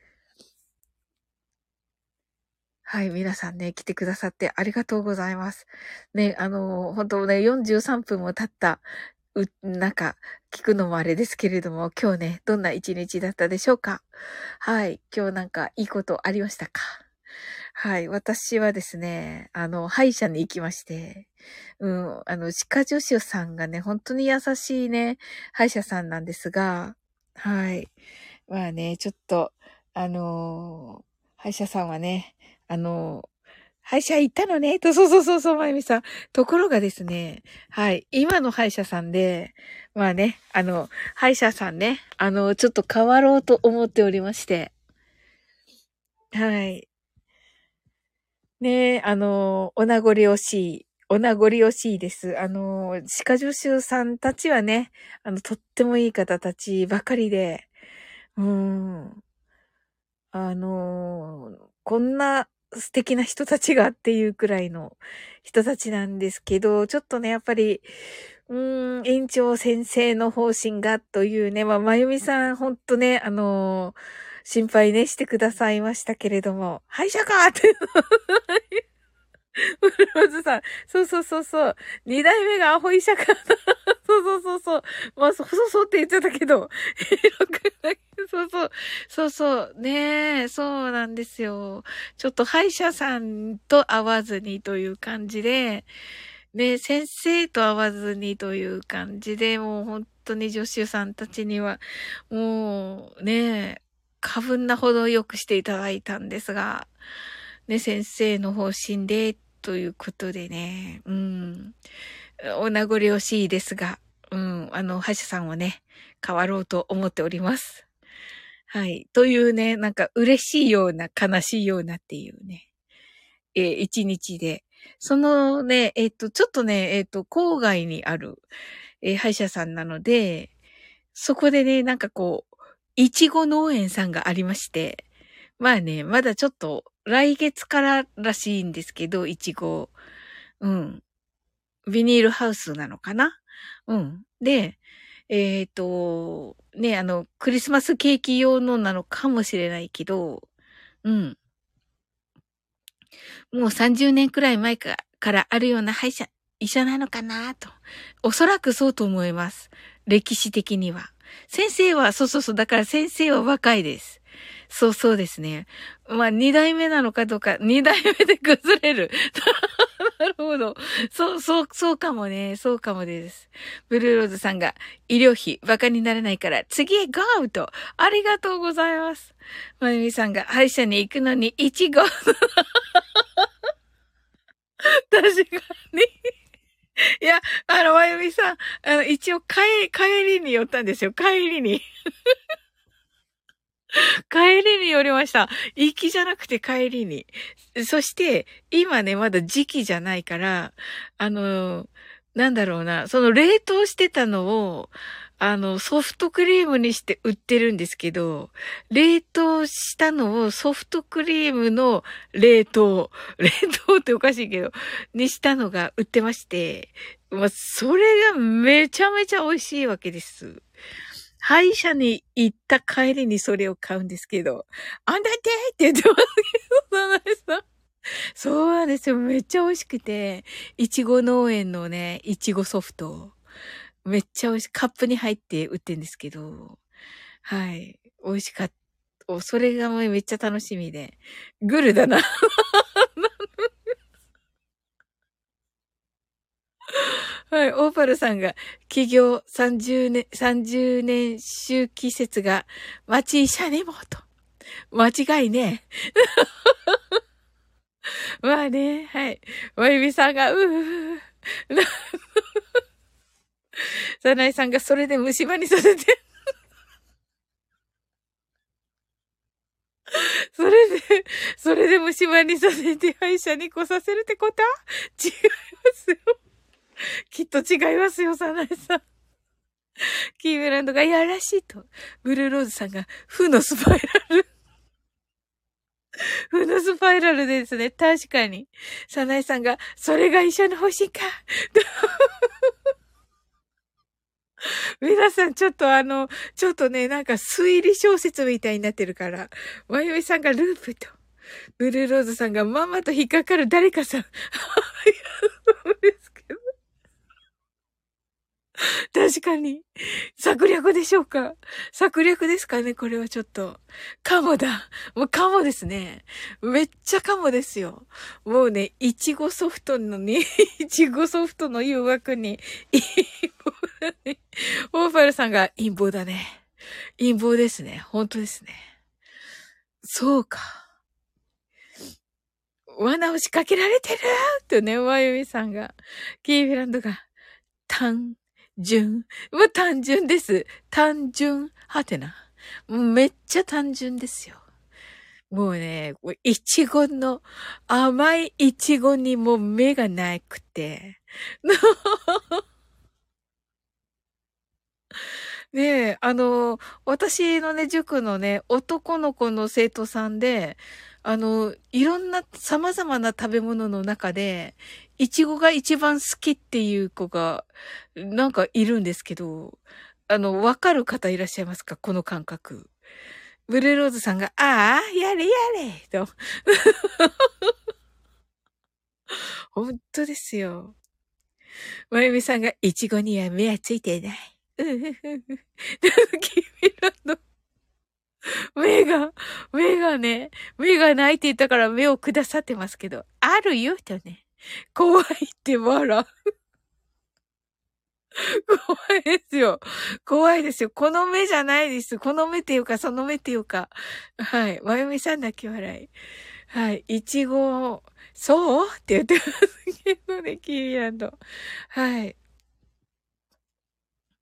はい。皆さんね、来てくださってありがとうございます。ね、あの、本当ね、よんじゅうさんぷんも経った、う、なんか、聞くのもあれですけれども、今日ね、どんな一日だったでしょうか？はい。今日なんかいいことありましたか？はい。私はですね、あの、歯医者に行きまして、うん、あの、歯科助手さんがね、本当に優しいね、歯医者さんなんですが、はい。まあね、ちょっと、あのー歯医者さんはね、あのー歯医者行ったのね、と、そうそうそうそう、まゆみさん。ところがですね、はい、今の歯医者さんで、まあね、あの、歯医者さんね、あの、ちょっと変わろうと思っておりまして、はい。ね、あの、お名残惜しい、お名残惜しいです。あの、歯科助手さんたちはね、あの、とってもいい方たちばかりで、うーん。あの、こんな素敵な人たちがっていうくらいの人たちなんですけど、ちょっとね、やっぱり、うーん、園長先生の方針がというね、まあ、まゆみさん、ほんとね、あの、心配ね、してくださいましたけれども、歯医者かって、ブルーズさん、そうそうそうそう、二代目がアホ医者か。そうそうそうそう。まあ、そうそうそうって言っちゃったけど、そうそう、そうそう、ねえ、そうなんですよ。ちょっと歯医者さんと会わずにという感じで、ね、先生と会わずにという感じで、もう本当に助手さんたちには、もうね、過分なほど良くしていただいたんですが、ね、先生の方針で、ということでね、うん。お名残惜しいですが、 うん、あの、歯医者さんをね、変わろうと思っております。はい。というね、なんか嬉しいような悲しいようなっていうね、えー一日で。そのね、えっ、と、ちょっとね、えっ、と、郊外にある、えー歯医者さんなので、そこでね、なんかこう、いちご農園さんがありまして、まあね、まだちょっと来月かららしいんですけど、いちご。うん。ビニールハウスなのかな。うん。で、えっ、と、ね、あの、クリスマスケーキ用のなのかもしれないけど、うん。もうさんじゅうねんくらい前かからあるような歯医者、医者なのかなと。おそらくそうと思います。歴史的には。先生は、そうそうそう、だから先生は若いです。そうそうですね。まあ、二代目なのかどうか、二代目で崩れる。なるほど。そう、そう、そうかもね。そうかもです。ブルーローズさんが、医療費、バカにならないから、次へゴーと。ありがとうございます。まゆみさんが、歯医者に行くのに、いちご。確かに。いや、あの、まゆみさん、あの、一応、帰、帰りに寄ったんですよ。帰りに。帰りに寄りました。行きじゃなくて帰りに。そして、今ね、まだ時期じゃないから、あの、なんだろうな、その冷凍してたのを、あの、ソフトクリームにして売ってるんですけど、冷凍したのをソフトクリームの冷凍、冷凍っておかしいけど、にしたのが売ってまして、まあ、それがめちゃめちゃ美味しいわけです。歯医者に行った帰りにそれを買うんですけど、あんだってって言ってますけど、サナエさん。そうなんですよ。めっちゃ美味しくて、いちご農園のね、いちごソフト。めっちゃ美味しい。カップに入って売ってるんですけど、はい。美味しかった。それがもうめっちゃ楽しみで。グルだな。はい。オーパルさんが、起業さんじゅうねん、さんじゅうねん周期説が、町医者にもと。間違いね。まあね、はい。まゆみさんが、うー。さなえさんがそれで虫歯にさせて、それで、それで虫歯にさせて歯医者に来させるってこと？違いますよ。きっと違いますよ、さなえさん。キーメランドがいやらしいと。ブルーローズさんが負のスパイラル。負のスパイラルですね。確かに。さなえさんが、それが医者の方針か。皆さんちょっとあの、ちょっとね、なんか推理小説みたいになってるから、まゆみさんがループと、ブルーローズさんがママと引っかかる誰かさん。いや、そうですけど。確かに。策略でしょうか？策略ですかね、これはちょっと。カモだ。もうカモですね。めっちゃカモですよ。もうね、いちごソフトのに、いちごソフトの誘惑に、陰謀だね。オーファルさんが陰謀だね。陰謀ですね。本当ですね。そうか。罠を仕掛けられてるとね、まゆみさんが。キーフィランドが、単純。もう単純です。単純。はてな。もうめっちゃ単純ですよ。もうね、いちごの、甘いいちごにもう目がなくて。ねえ、あの、私のね、塾のね、男の子の生徒さんで、あの、いろんな様々な食べ物の中で、いちごが一番好きっていう子が、なんかいるんですけど、あの、わかる方いらっしゃいますか？この感覚。ブルーローズさんが、ああ、やれやれと。本当ですよ。まゆみさんが、いちごには目はついてない。うんふふふ。君らの目が、目がね、目がないって言ったから目をくださってますけど、あるよとね。怖いって笑う。怖いですよ。怖いですよ。この目じゃないです。この目っていうか、その目っていうか。はい。まゆみさん泣き笑い。はい。いちご、そうって言ってますけどね、キーランド。はい。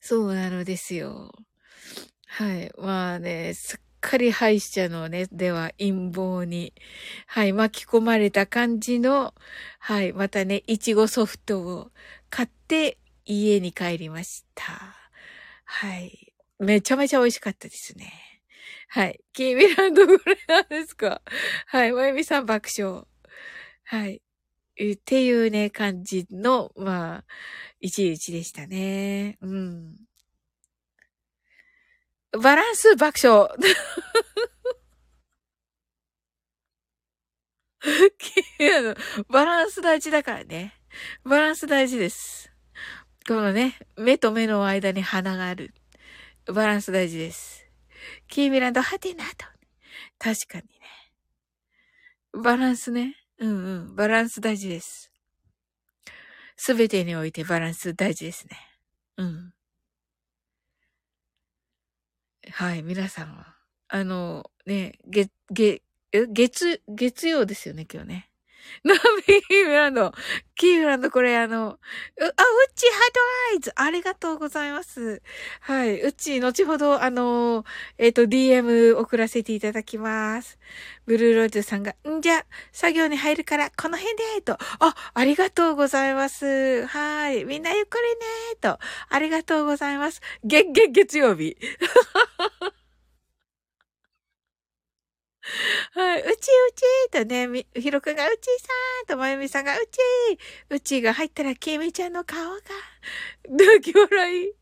そうなのですよ。はい。まあね、すっかり歯医者のね、では陰謀に、はい、巻き込まれた感じの、はい、またね、いちごソフトを買って家に帰りました。はい。めちゃめちゃ美味しかったですね。はい。キーミランドこれなんですか？はい。まゆみさん爆笑。はい。えっていうね、感じの、まあ、一日でしたね。うん。バランス爆笑。あのバランス大事だからね。バランス大事です。このね、目と目の間に鼻がある。バランス大事です。キーミランド、ハテナと。確かにね。バランスね。うんうん。バランス大事です。すべてにおいてバランス大事ですね。うん。はい、皆さんは。あの、ね、月、月、え月、月曜ですよね、今日ね。ナビキーミランド。キーミランド、これあの、う、あ、うっちーハートアイズありがとうございます。はい。うっちー、後ほど、あの、えっ、と、ディーエム 送らせていただきます。ブルーローズさんが、んじゃ、作業に入るから、この辺で、と。あ、ありがとうございます。はい。みんなゆっくりね、と。ありがとうございます。月、月、月曜日。はい。うちうちとね、み、ひろくんがうちさんと、まゆみさんがうちうちが入ったら、きみちゃんの顔が、泣き笑い。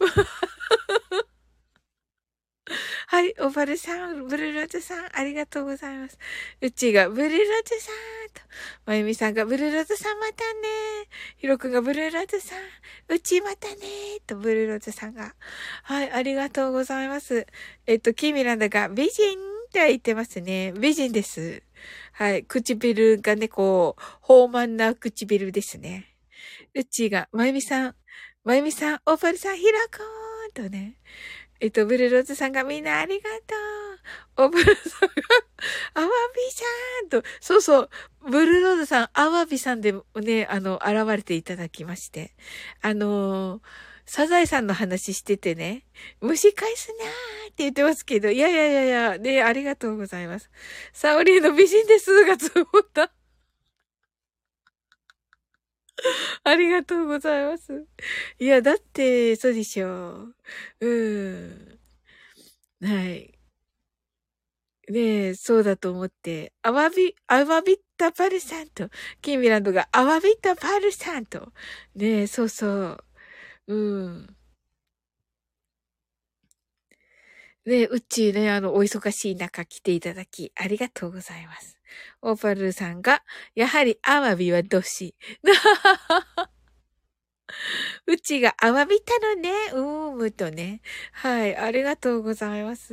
はい。おばるさん、ブルーローズさん、ありがとうございます。うちが、ブルーローズさんと、まゆみさんが、ブルーローズさんまたね。ひろくんが、ブルーローズさん、うちまたね。と、ブルーローズさんが。はい。ありがとうございます。えっと、キーミランダが、美人って言ってますね。美人です。はい。唇がね、こう、豊満な唇ですね。うちが、まゆみさん、まゆみさん、オーパルさん、ひろくんとね。えっと、ブルーローズさんがみんなありがとう。おブルーさんが、アワビさんと、そうそう、ブルーローズさん、アワビさんでね、あの、現れていただきまして。あのー、サザエさんの話しててね、蒸し返すなーって言ってますけど、いやいやいやいや、ね、ありがとうございます。サオリーの美人ですがつぼった。ありがとうございます。いや、だって、そうでしょう。うん。はい。ねえ、そうだと思って、アワビ、アワビッタパルさんと、キーミランドがアワビッタパルさんと、ねえ、そうそう。うん。ねえ、うっちーね、あの、お忙しい中来ていただき、ありがとうございます。オーパルさんが、やはりアワビはどし。うちがアワビたのね、うーむとね。はい、ありがとうございます。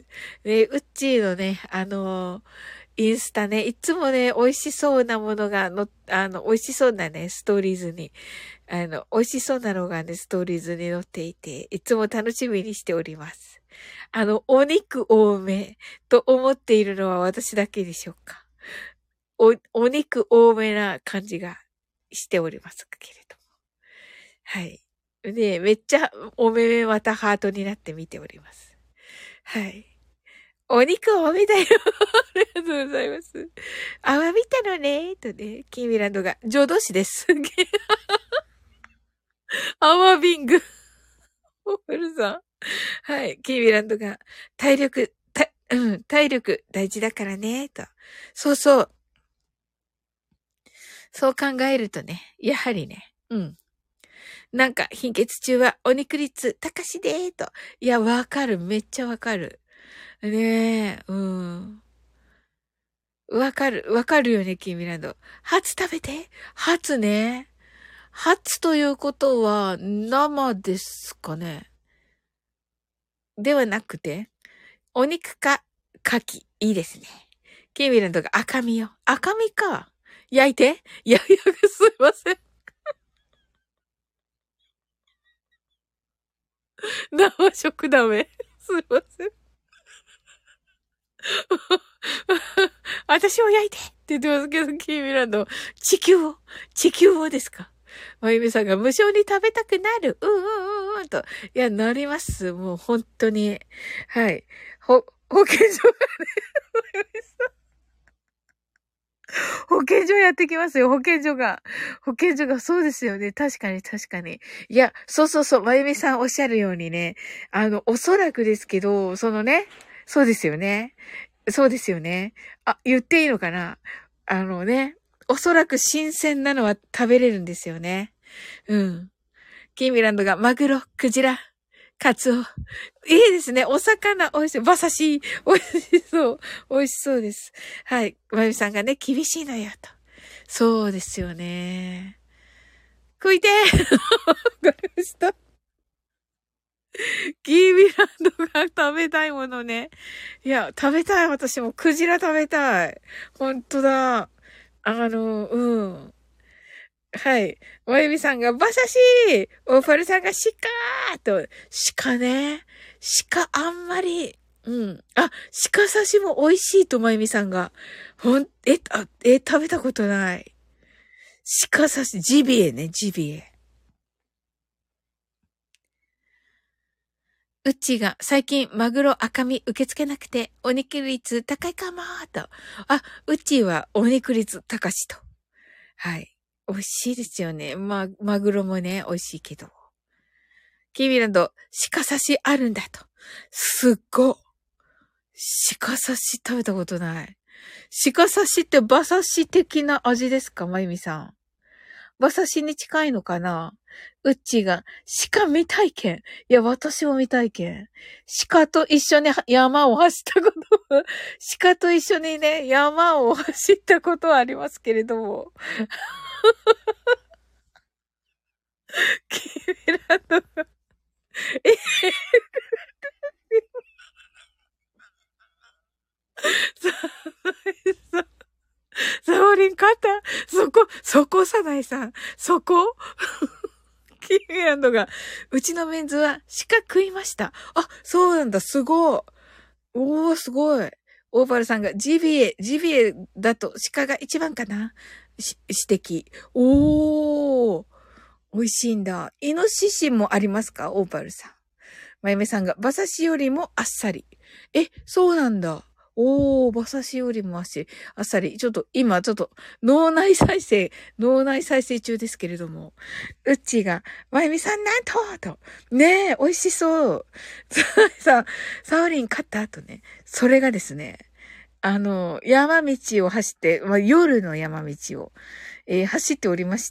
ね、うっちーのね、あのインスタね、いつもね、美味しそうなものがの、あの、美味しそうなね、ストーリーズに、あの、美味しそうなのがね、ストーリーズに載っていて、いつも楽しみにしております。あの、お肉多めと思っているのは私だけでしょうか。お、お肉多めな感じがしておりますけれど。はい。で、めっちゃおめめまたハートになって見ております。はい。お肉多めだよ。ありがとうございます。あわ見たのね。とね、キーミランドが、浄土市です。アワビング。オフルさん。はい。キーミランドが、体力、た、うん、体力大事だからね。と。そうそう。そう考えるとね、やはりね、うん。なんか、貧血中はお肉率高しでーと。いや、わかる。めっちゃわかる。ねえ、うん。わかる、わかるよね、キーミランド。ハツ食べて。ハツね。ハツということは、生ですかね。ではなくて、お肉か、牡蠣。いいですね。キーミランドが赤身よ。赤身か。焼いて。いやいや、すいません。生食ダメ。すいません。私を焼いてって言ってますけど、キーミランド。地球を地球をですか？ まゆみさんが無償に食べたくなる。うんうんうんうんと。いや、なります。もう本当に。はい。ほ、保健所がね、まゆみさん保健所やってきますよ、保健所が。保健所が、そうですよね。確かに、確かに。いや、そうそうそう、まゆみさんおっしゃるようにね、あの、おそらくですけど、そのね、そうですよね。そうですよね。あ、言っていいのかな？あのね、おそらく新鮮なのは食べれるんですよね。うん。キーミランドが、マグロ、クジラ、カツオ。いいですね。お魚、美味しい。馬刺し、美味しそう。美味しそうです。はい。まゆみさんがね、厳しいのよ、と。そうですよね。食いてーわかりました。キーミランドが食べたいものね。いや、食べたい。私もクジラ食べたい。ほんとだ。あの、うん。はい。まゆみさんが馬刺しオーパルさんが鹿と、鹿ね。鹿あんまり、うん。あ、鹿刺しも美味しいとまゆみさんが。ほん、え、あ、え、食べたことない。鹿刺し、ジビエね、ジビエ。うちが最近マグロ赤身受け付けなくてお肉率高いかもーと。あ、うちはお肉率高しと。はい。美味しいですよね。ま、マグロもね、美味しいけど。キーミランド、鹿刺しあるんだと。すっご。鹿刺し食べたことない。鹿刺しって馬刺し的な味ですか、まゆみさん。馬刺しに近いのかな？うっちーが、鹿未体験。いや、私も未体験。鹿と一緒に山を走ったこと、鹿と一緒にね、山を走ったことはありますけれども。キーミランドが、えさ、サオリン勝った。そこ、そこ、サナイさん。そこキーミランドが、うちのメンズは鹿食いました。あ、そうなんだ、すごい。おー、すごい。オーバルさんが、ジビエ、ジビエだと鹿が一番かなし指摘。おー、美味しいんだ。イノシシもありますか？オーバルさん。まゆめさんが、馬刺しよりもあっさり。え、そうなんだ。おー、馬刺しよりもあっし、あっさり。ちょっと、今、ちょっと、脳内再生、脳内再生中ですけれども。うっちーが、まゆみさんなんとと。ねえ、美味しそう。さ、サオリン勝った後ね。それがですね、あの、山道を走って、まあ、夜の山道を、えー走っておりまして、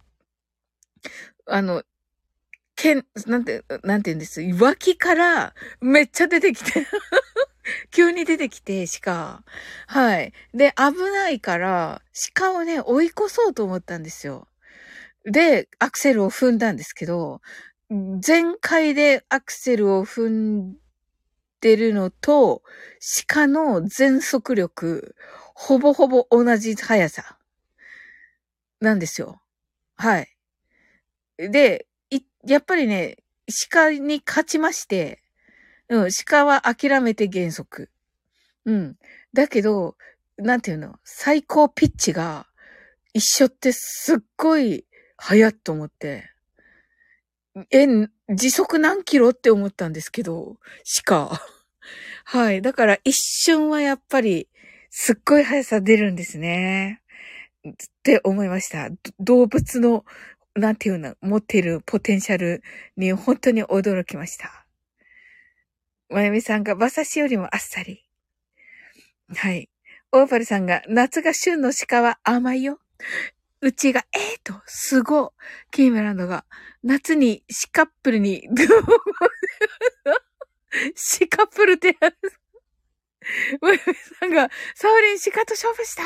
あの、けん、なんて、なんて言うんです。脇からめっちゃ出てきて急に出てきて、鹿。はい。で、危ないから、鹿をね、追い越そうと思ったんですよ。で、アクセルを踏んだんですけど、全開でアクセルを踏んでるのと、鹿の全速力、ほぼほぼ同じ速さなんですよ。はい。で、い、やっぱりね、鹿に勝ちまして、うん、鹿は諦めて減速。うん。だけど、なんていうの、最高ピッチが一緒ってすっごい速っと思って、え、時速何キロって思ったんですけど、鹿。はい。だから一瞬はやっぱり、すっごい速さ出るんですね。って思いました。動物の、なんていうの、持っているポテンシャルに本当に驚きました。まゆみさんが馬刺しよりもあっさり。はい。オーパルさんが夏が旬の鹿は甘いよ。うちが、えーと、すご。キーメランドが夏にシカップルに、シカップルってやる。まゆみさんが、サオリン鹿と勝負した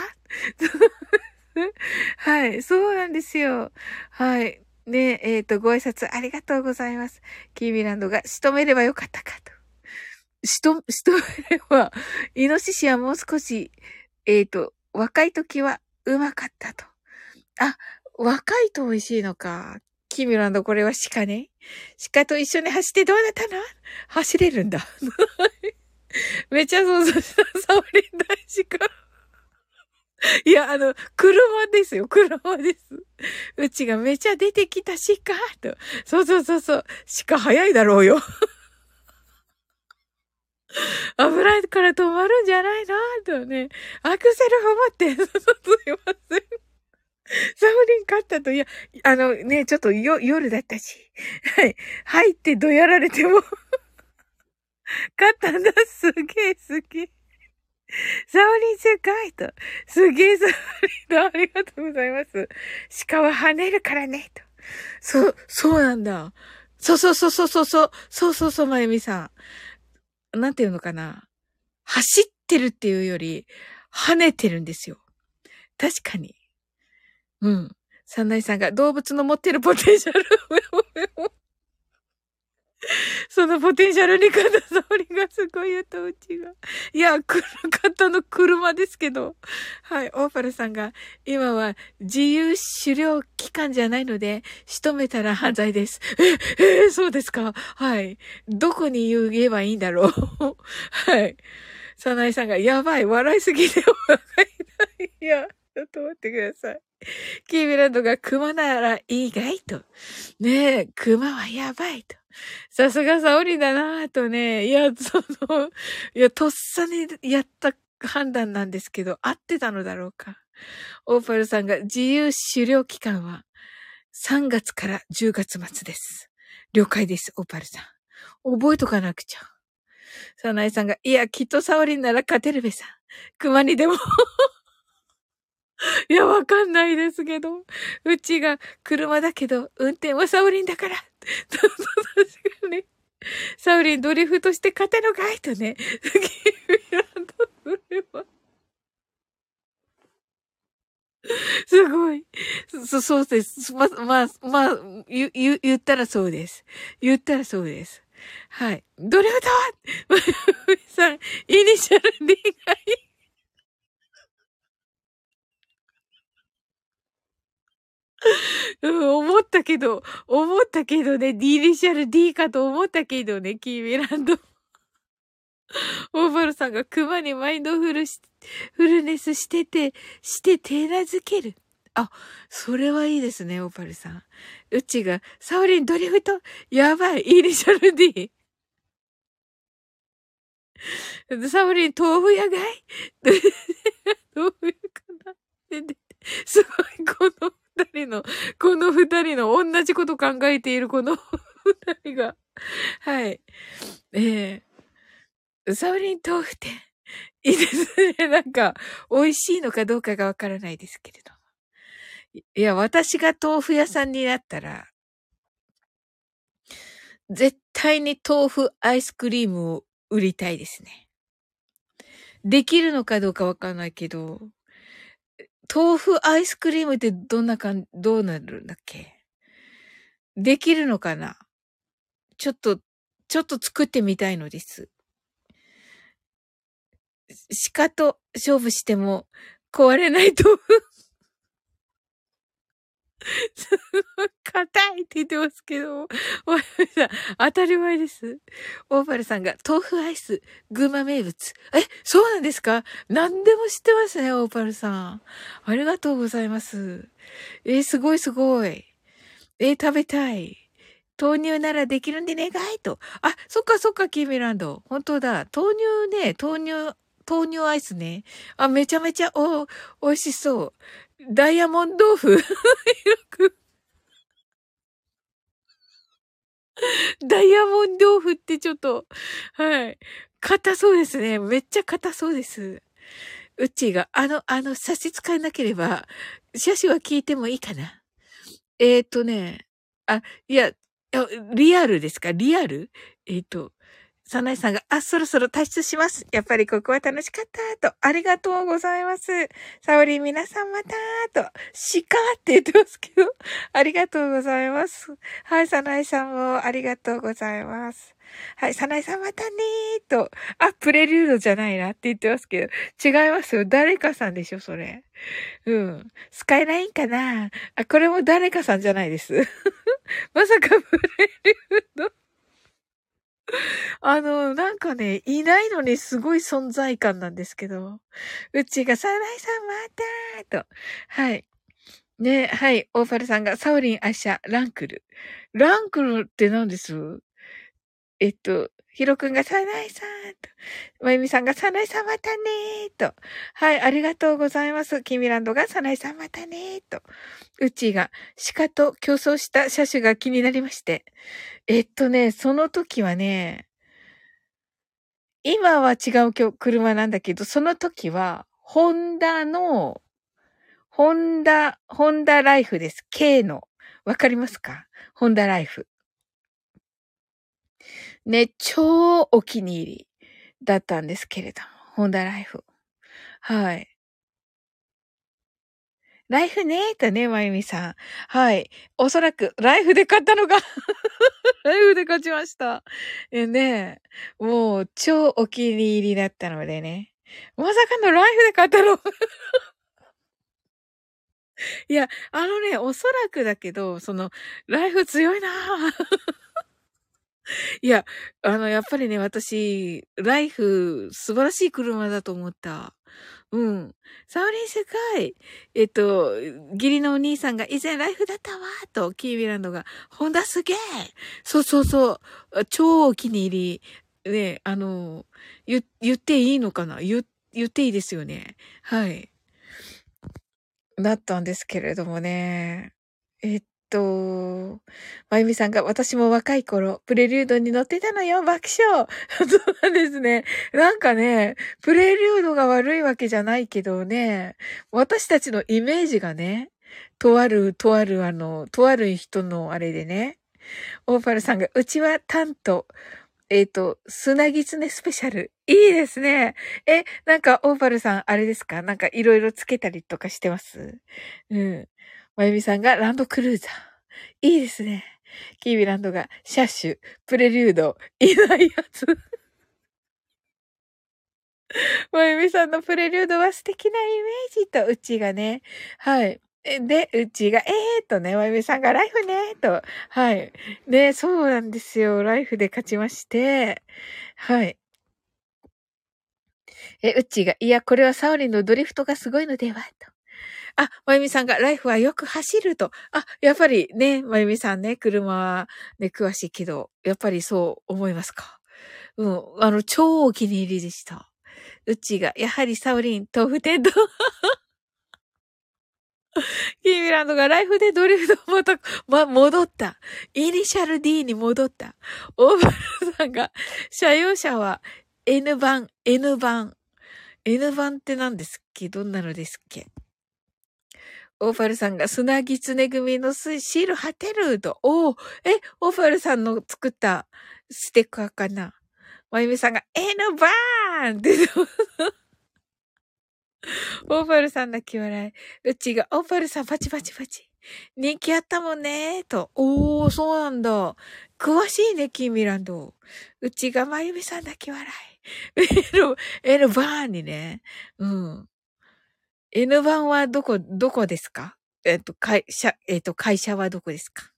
はい、そうなんですよ。はい。ねえ、えっ、と、ご挨拶ありがとうございます。キーミランドが仕留めればよかったかと。仕留、仕留めれば、イノシシはもう少し、えっ、と、若い時はうまかったと。あ、若いと美味しいのか。キーミランド、これは鹿ね。鹿と一緒に走ってどうなったの？走れるんだ。めっちゃ想像した。サオリン大鹿。 いや、あの、車ですよ、車です。うちがめちゃ出てきた鹿と。そうそうそうそう。鹿早いだろうよ。危ないから止まるんじゃないのとね。アクセル踏まって。そうそうすいません。サウリン勝ったと、いや、あのね、ちょっとよ、夜だったし。はい。入ってどやられても勝ったんだ。すげえ、すげえ。サオリンすごいと。すげえサオリンとありがとうございます。鹿は跳ねるからね、と。そう、そうなんだ。そうそうそうそうそうそう。そうそうそう、まゆみさん。なんていうのかな。走ってるっていうより、跳ねてるんですよ。確かに。うん。サナイさんが動物の持ってるポテンシャル。そのポテンシャルに肩触りがすごいやとうちが。いや、来る方の車ですけど。はい、オーパルさんが、今は自由狩猟期間じゃないので、仕留めたら犯罪です。え、えー、そうですか。はい。どこに言えばいいんだろう。はい。サナイさんが、やばい、笑いすぎでお腹痛い。いや、ちょっと待ってください。キーミランドが熊ならいいがいと。ねえ、熊はやばいと。さすがサオリだなぁとね。いや、その、いや、とっさにやった判断なんですけど、合ってたのだろうか。オーパルさんが自由狩猟期間はさんがつからじゅうがつ末です。了解です、オーパルさん。覚えとかなくちゃ。サナエさんが、いや、きっとサオリンなら勝てるべさ。熊にでもいや、わかんないですけど。うちが車だけど、運転はサウリンだから。確かに。サウリンドリフトして勝てのかいとね。キーミランドそれは。すごい。そ、そうです。ま、まあ、まあ、言、言、言ったらそうです。言ったらそうです。はい。ドリフトはさん、イニシャル D がいい。うん、思ったけど、思ったけどね、D イニシャル D かと思ったけどね、キーミランド。オーバルさんが熊にマインドフルし、フルネスしてて、して手なずける。あ、それはいいですね、オーバルさん。うちが、サオリンドリフト、やばい、イニシャル D。サオリン豆腐屋がい豆腐屋かなすごい、この二人の、この二人の同じこと考えているこの二人が。はい。えー、サオリン豆腐店。いいですね。なんか、美味しいのかどうかがわからないですけれど。いや、私が豆腐屋さんになったら、絶対に豆腐アイスクリームを売りたいですね。できるのかどうかわかんないけど、豆腐アイスクリームってどんなかん、どうなるんだっけ？できるのかな？ちょっと、ちょっと作ってみたいのです。鹿と勝負しても壊れない豆腐。すごい硬いって言ってますけど、おやさん、当たり前です。オーパルさんが、豆腐アイス、群馬名物。え、そうなんですか？何でも知ってますね、オーパルさん。ありがとうございます。えー、すごいすごい。えー、食べたい。豆乳ならできるんで願いと。あ、そっかそっか、キーミランド。本当だ。豆乳ね、豆乳、豆乳アイスね。あ、めちゃめちゃ、お、美味しそう。ダイヤモンド豆腐。よくダイヤモンド豆腐ってちょっと、はい。硬そうですね。めっちゃ硬そうです。うちが、あの、あの、差し支えなければ、写真は聞いてもいいかな？えーとね、あ、いや、あリアルですか？リアル？えーと、サナエさんが、あ、そろそろ退出します。やっぱりここは楽しかった。と、ありがとうございます。サオリン皆さんまたと、シカって言ってますけど、ありがとうございます。はい、サナエさんもありがとうございます。はい、サナエさんまたねーと、あ、プレリュードじゃないなって言ってますけど、違いますよ。誰かさんでしょ、それ。うん。スカイラインかなあ、これも誰かさんじゃないです。まさかプレリュードあの、なんかね、いないのにすごい存在感なんですけど、うちが、サナイさんまたーと。はい。ね、はい。オーファルさんが、サオリン、アシャ、ランクル。ランクルって何です？えっと、ヒロくんがサナイさんと。まゆみさんがサナイさんまたねーと。はい、ありがとうございます。キミランドがサナイさんまたねーと。うちが鹿と競争した車種が気になりまして。えっとね、その時はね、今は違うきょ車なんだけど、その時は、ホンダの、ホンダ、ホンダライフです。K の。わかりますか？ホンダライフ。ね、超お気に入りだったんですけれども。ホンダライフ。はい。ライフねーとね、まゆみさん。はい。おそらく、ライフで買ったのがライフで勝ちました。えねえ。もう、超お気に入りだったのでね。まさかのライフで買ったのいや、あのね、おそらくだけど、その、ライフ強いなぁ。いや、あの、やっぱりね、私、ライフ、素晴らしい車だと思った。うん。サオリン世界。えっと、義理のお兄さんが以前ライフだったわーと、キービランドが、ホンダすげー。そうそうそう。超お気に入り。ね、あの、言、言っていいのかな言、言っていいですよね。はい。だったんですけれどもね。えっと、まゆみさんが私も若い頃、プレリュードに乗ってたのよ、爆笑そうなんですね。なんかね、プレリュードが悪いわけじゃないけどね、私たちのイメージがね、とある、とあるあの、とある人のあれでね、オーパルさんが、うちはタント、えっと、砂狐スペシャル。いいですね。え、なんか、オーパルさん、あれですか？なんか、いろいろつけたりとかしてます？うん。まゆみさんが、ランドクルーザー。いいですね。キービランドが、シャッシュ、プレリュード、いないやつ。まゆみさんのプレリュードは素敵なイメージと、うちがね。はい。えで、うちが、えーとね、まゆみさんがライフねと。はい。ね、そうなんですよ。ライフで勝ちまして。はい。え、うっちーが、いや、これはサオリンのドリフトがすごいのではと。あ、まゆみさんが、ライフはよく走ると。あ、やっぱりね、まゆみさんね、車はね、詳しいけど、やっぱりそう思いますか？うん、あの、超お気に入りでした。うっちーが、やはりサオリン、豆腐店と、キーミランドがライフでドリフトまた、ま、戻った。イニシャル D に戻った。オーバーさんが、車用車は N 版、N 版。N 版って何ですっけ？どんなのですっけ？オーファルさんが砂狐組のシール貼ってると。おー、え、オーファルさんの作ったステッカーかな？まゆみさんが N バーンって、オーファルさん泣き笑い。うちがオーファルさんパチパチパチ。人気あったもんねと。おー、そうなんだ。詳しいね、キーミランド。うちがまゆみさん泣き笑い。N、N バーンにね。うん。N 版はどこ、どこですか？えっと、会社、えっと、会社はどこですか？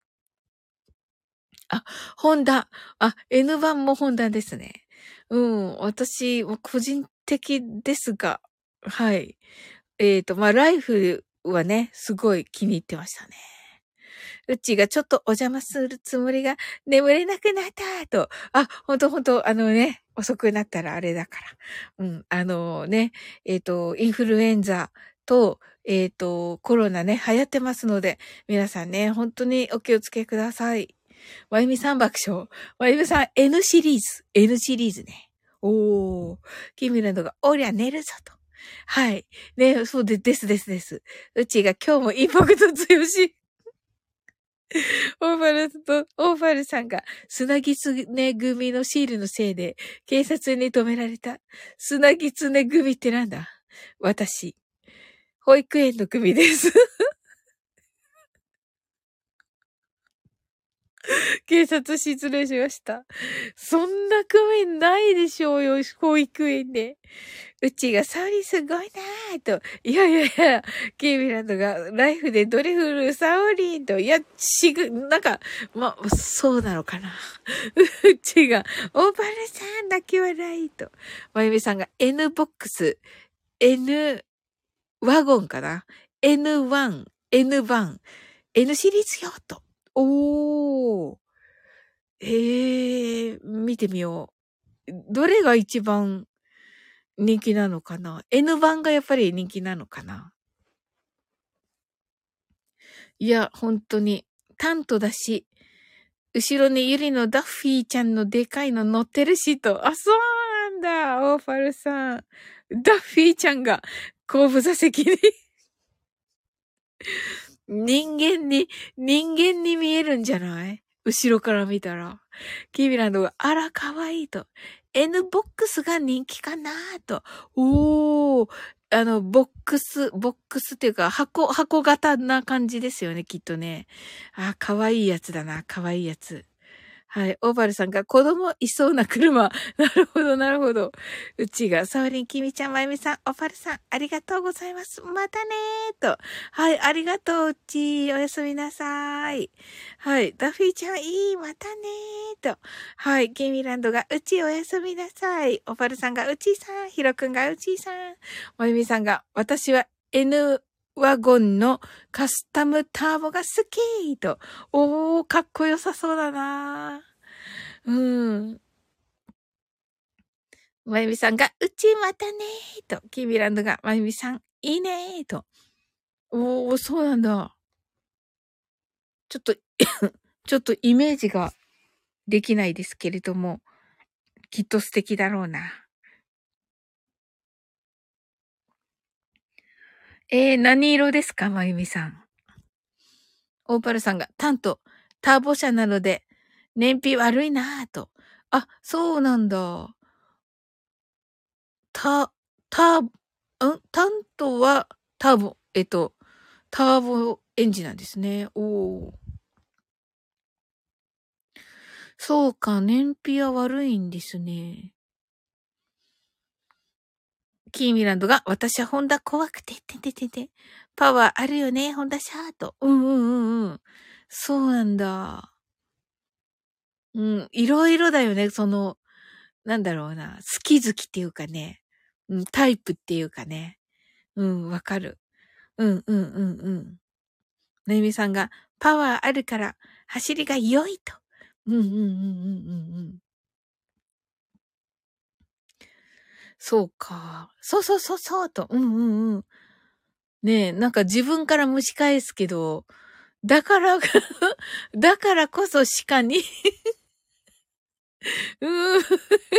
あ、ホンダ。あ、N 版もホンダですね。うん。私、個人的ですが、はい。えっと、まあ、ライフはね、すごい気に入ってましたね。うちがちょっとお邪魔するつもりが眠れなくなったと。あ、ほんとほんと、あのね、遅くなったらあれだから。うん、あのね、えっと、インフルエンザと、えっと、コロナね、流行ってますので、皆さんね、本当にお気をつけください。まゆみさん爆笑。まゆみさん N シリーズ。N シリーズね。おー。キミランドが、おりゃ寝るぞと。はい。ね、そうで、ですですです。うちが今日もインパクト強し。オーファルと、オーファルさんが、砂ギツネ組のシールのせいで、警察に止められた。砂ギツネ組ってなんだ？私。保育園の組です。 警察失礼しました。そんな区面ないでしょうよ、保育園で。うちがサウリンすごいなーと。いやいやいや、ケイミランドがライフでドリフルサウリンと。いや、ちぐ、なんか、ま、そうなのかな。うちが、オーバルさんだけはないと。まゆみさんが N ボックス、N ワゴンかな。エヌワン、N 版、N シリーズよと。おー。ええー、見てみよう。どれが一番人気なのかな？ N 版がやっぱり人気なのかな？いや、本当に。タントだし、後ろにユリのダッフィーちゃんのでかいの乗ってるしと。あ、そうなんだ、オーファルさん。ダッフィーちゃんが後部座席に人間に、人間に見えるんじゃない？後ろから見たら。キービランドが、あら、かわいいと。N ボックスが人気かなと。おー。あの、ボックス、ボックスっていうか、箱、箱型な感じですよね、きっとね。あ、かわいいやつだな、かわいいやつ。はい。オーバルさんが子供いそうな車。なるほど、なるほど。うちが、サオリン、キミちゃん、マユミさん、オーバルさん、ありがとうございます。またねーと。はい、ありがとう、うち。おやすみなさい。はい。ダフィーちゃん、いい、またねーと。はい。キミランドが、うち、おやすみなさい。オーバルさんが、うちさん。ヒロくんが、うちさん。マユミさんが、私は、N、ワゴンのカスタムターボが好きと。おー、かっこよさそうだなうん。まゆみさんが、うちまたねーと。キーミランドが、まゆみさん、いいねーと。おー、そうなんだ。ちょっとちょっとイメージができないですけれども、きっと素敵だろうな。えー、何色ですか、まゆみさん。オーパルさんが、タント、ターボ車なので、燃費悪いなーと。あ、そうなんだ。た、た、んタントは、ターボ、えっと、ターボエンジンなんですね。おー。そうか、燃費は悪いんですね。キーミランドが、私はホンダ怖くて、てててて。パワーあるよね、ホンダシャーと。うんうんうんうん。そうなんだ。うん、いろいろだよね、その、なんだろうな、好き好きっていうかね。うん、タイプっていうかね。うん、わかる。うんうんうんうん。なゆみさんが、パワーあるから、走りが良いと。うんうんうんうんうんうん。そうか。そうそうそうそうと。うんうんうん。ねえ、なんか自分から蒸し返すけど、だからだからこそ鹿にうーん、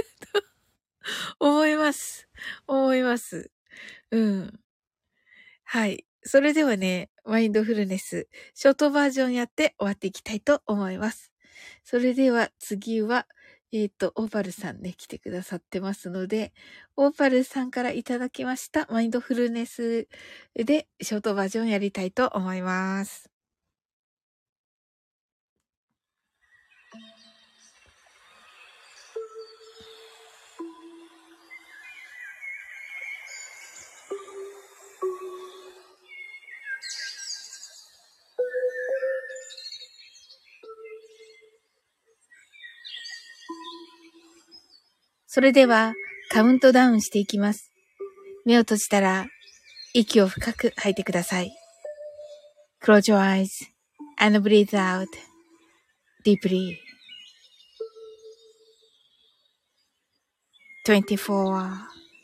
思います。思います。うん。はい。それではね、マインドフルネス、ショートバージョンやって終わっていきたいと思います。それでは次は、えっと、オーパルさんね、来てくださってますので、オーパルさんからいただきましたマインドフルネスでショートバージョンやりたいと思います。それではカウントダウンしていきます。目を閉じたら息を深く吐いてください。Close your eyes and breathe out deeply. twenty-four,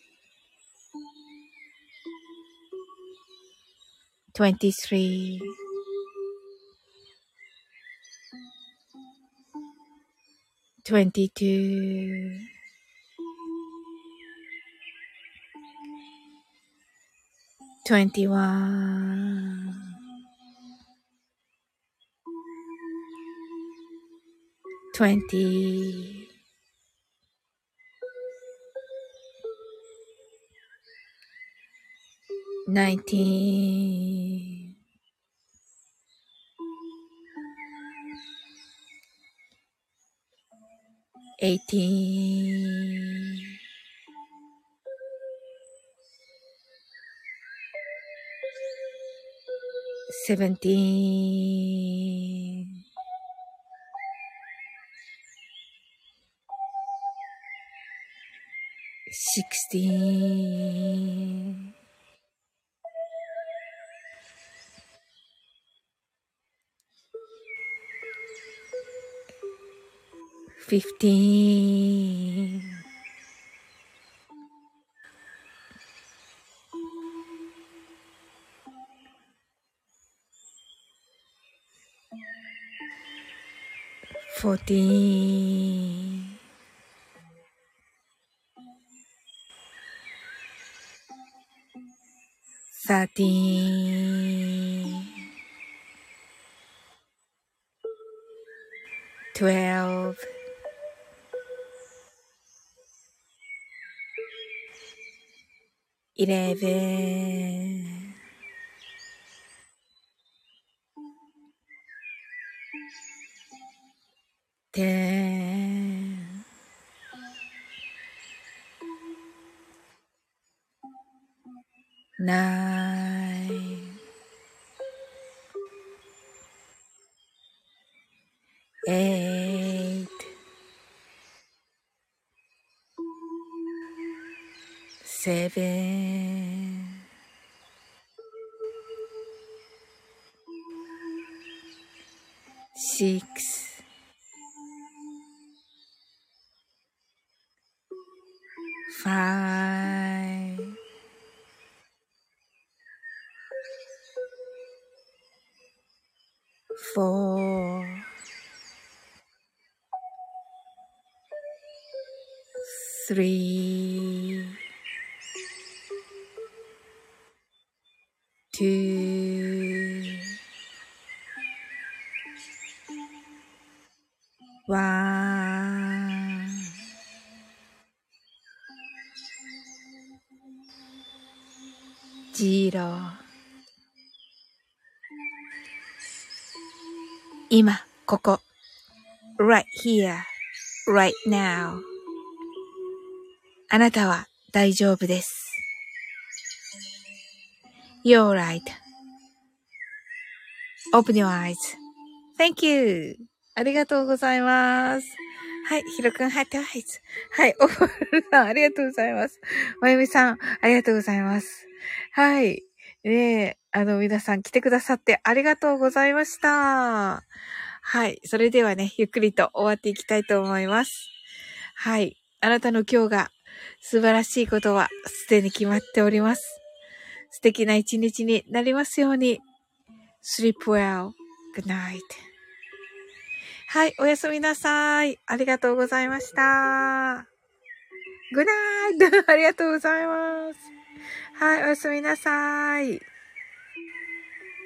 twenty-three, twenty-two, twenty-one, twenty, nineteen, eighteen, seventeen, sixteen, fifteen, fourteen, thirteen, twelve, eleven, ten, nine, eight, seven, six, five, four, three, two, one. zero。今、ここ。right here, right now。あなたは大丈夫です。You're right. Open your eyes. Thank you. ありがとうございます。はい、ひろくん、ハートアイズ。はい、おふるさん、ありがとうございます。まゆみさん、ありがとうございます。はい。ねえ、あの、皆さん来てくださってありがとうございました。はい。それではね、ゆっくりと終わっていきたいと思います。はい。あなたの今日が素晴らしいことはすでに決まっております。素敵な一日になりますように。Sleep well. Good night. はい。おやすみなさい。ありがとうございました。Good night. ありがとうございます。はい。おやすみなさい。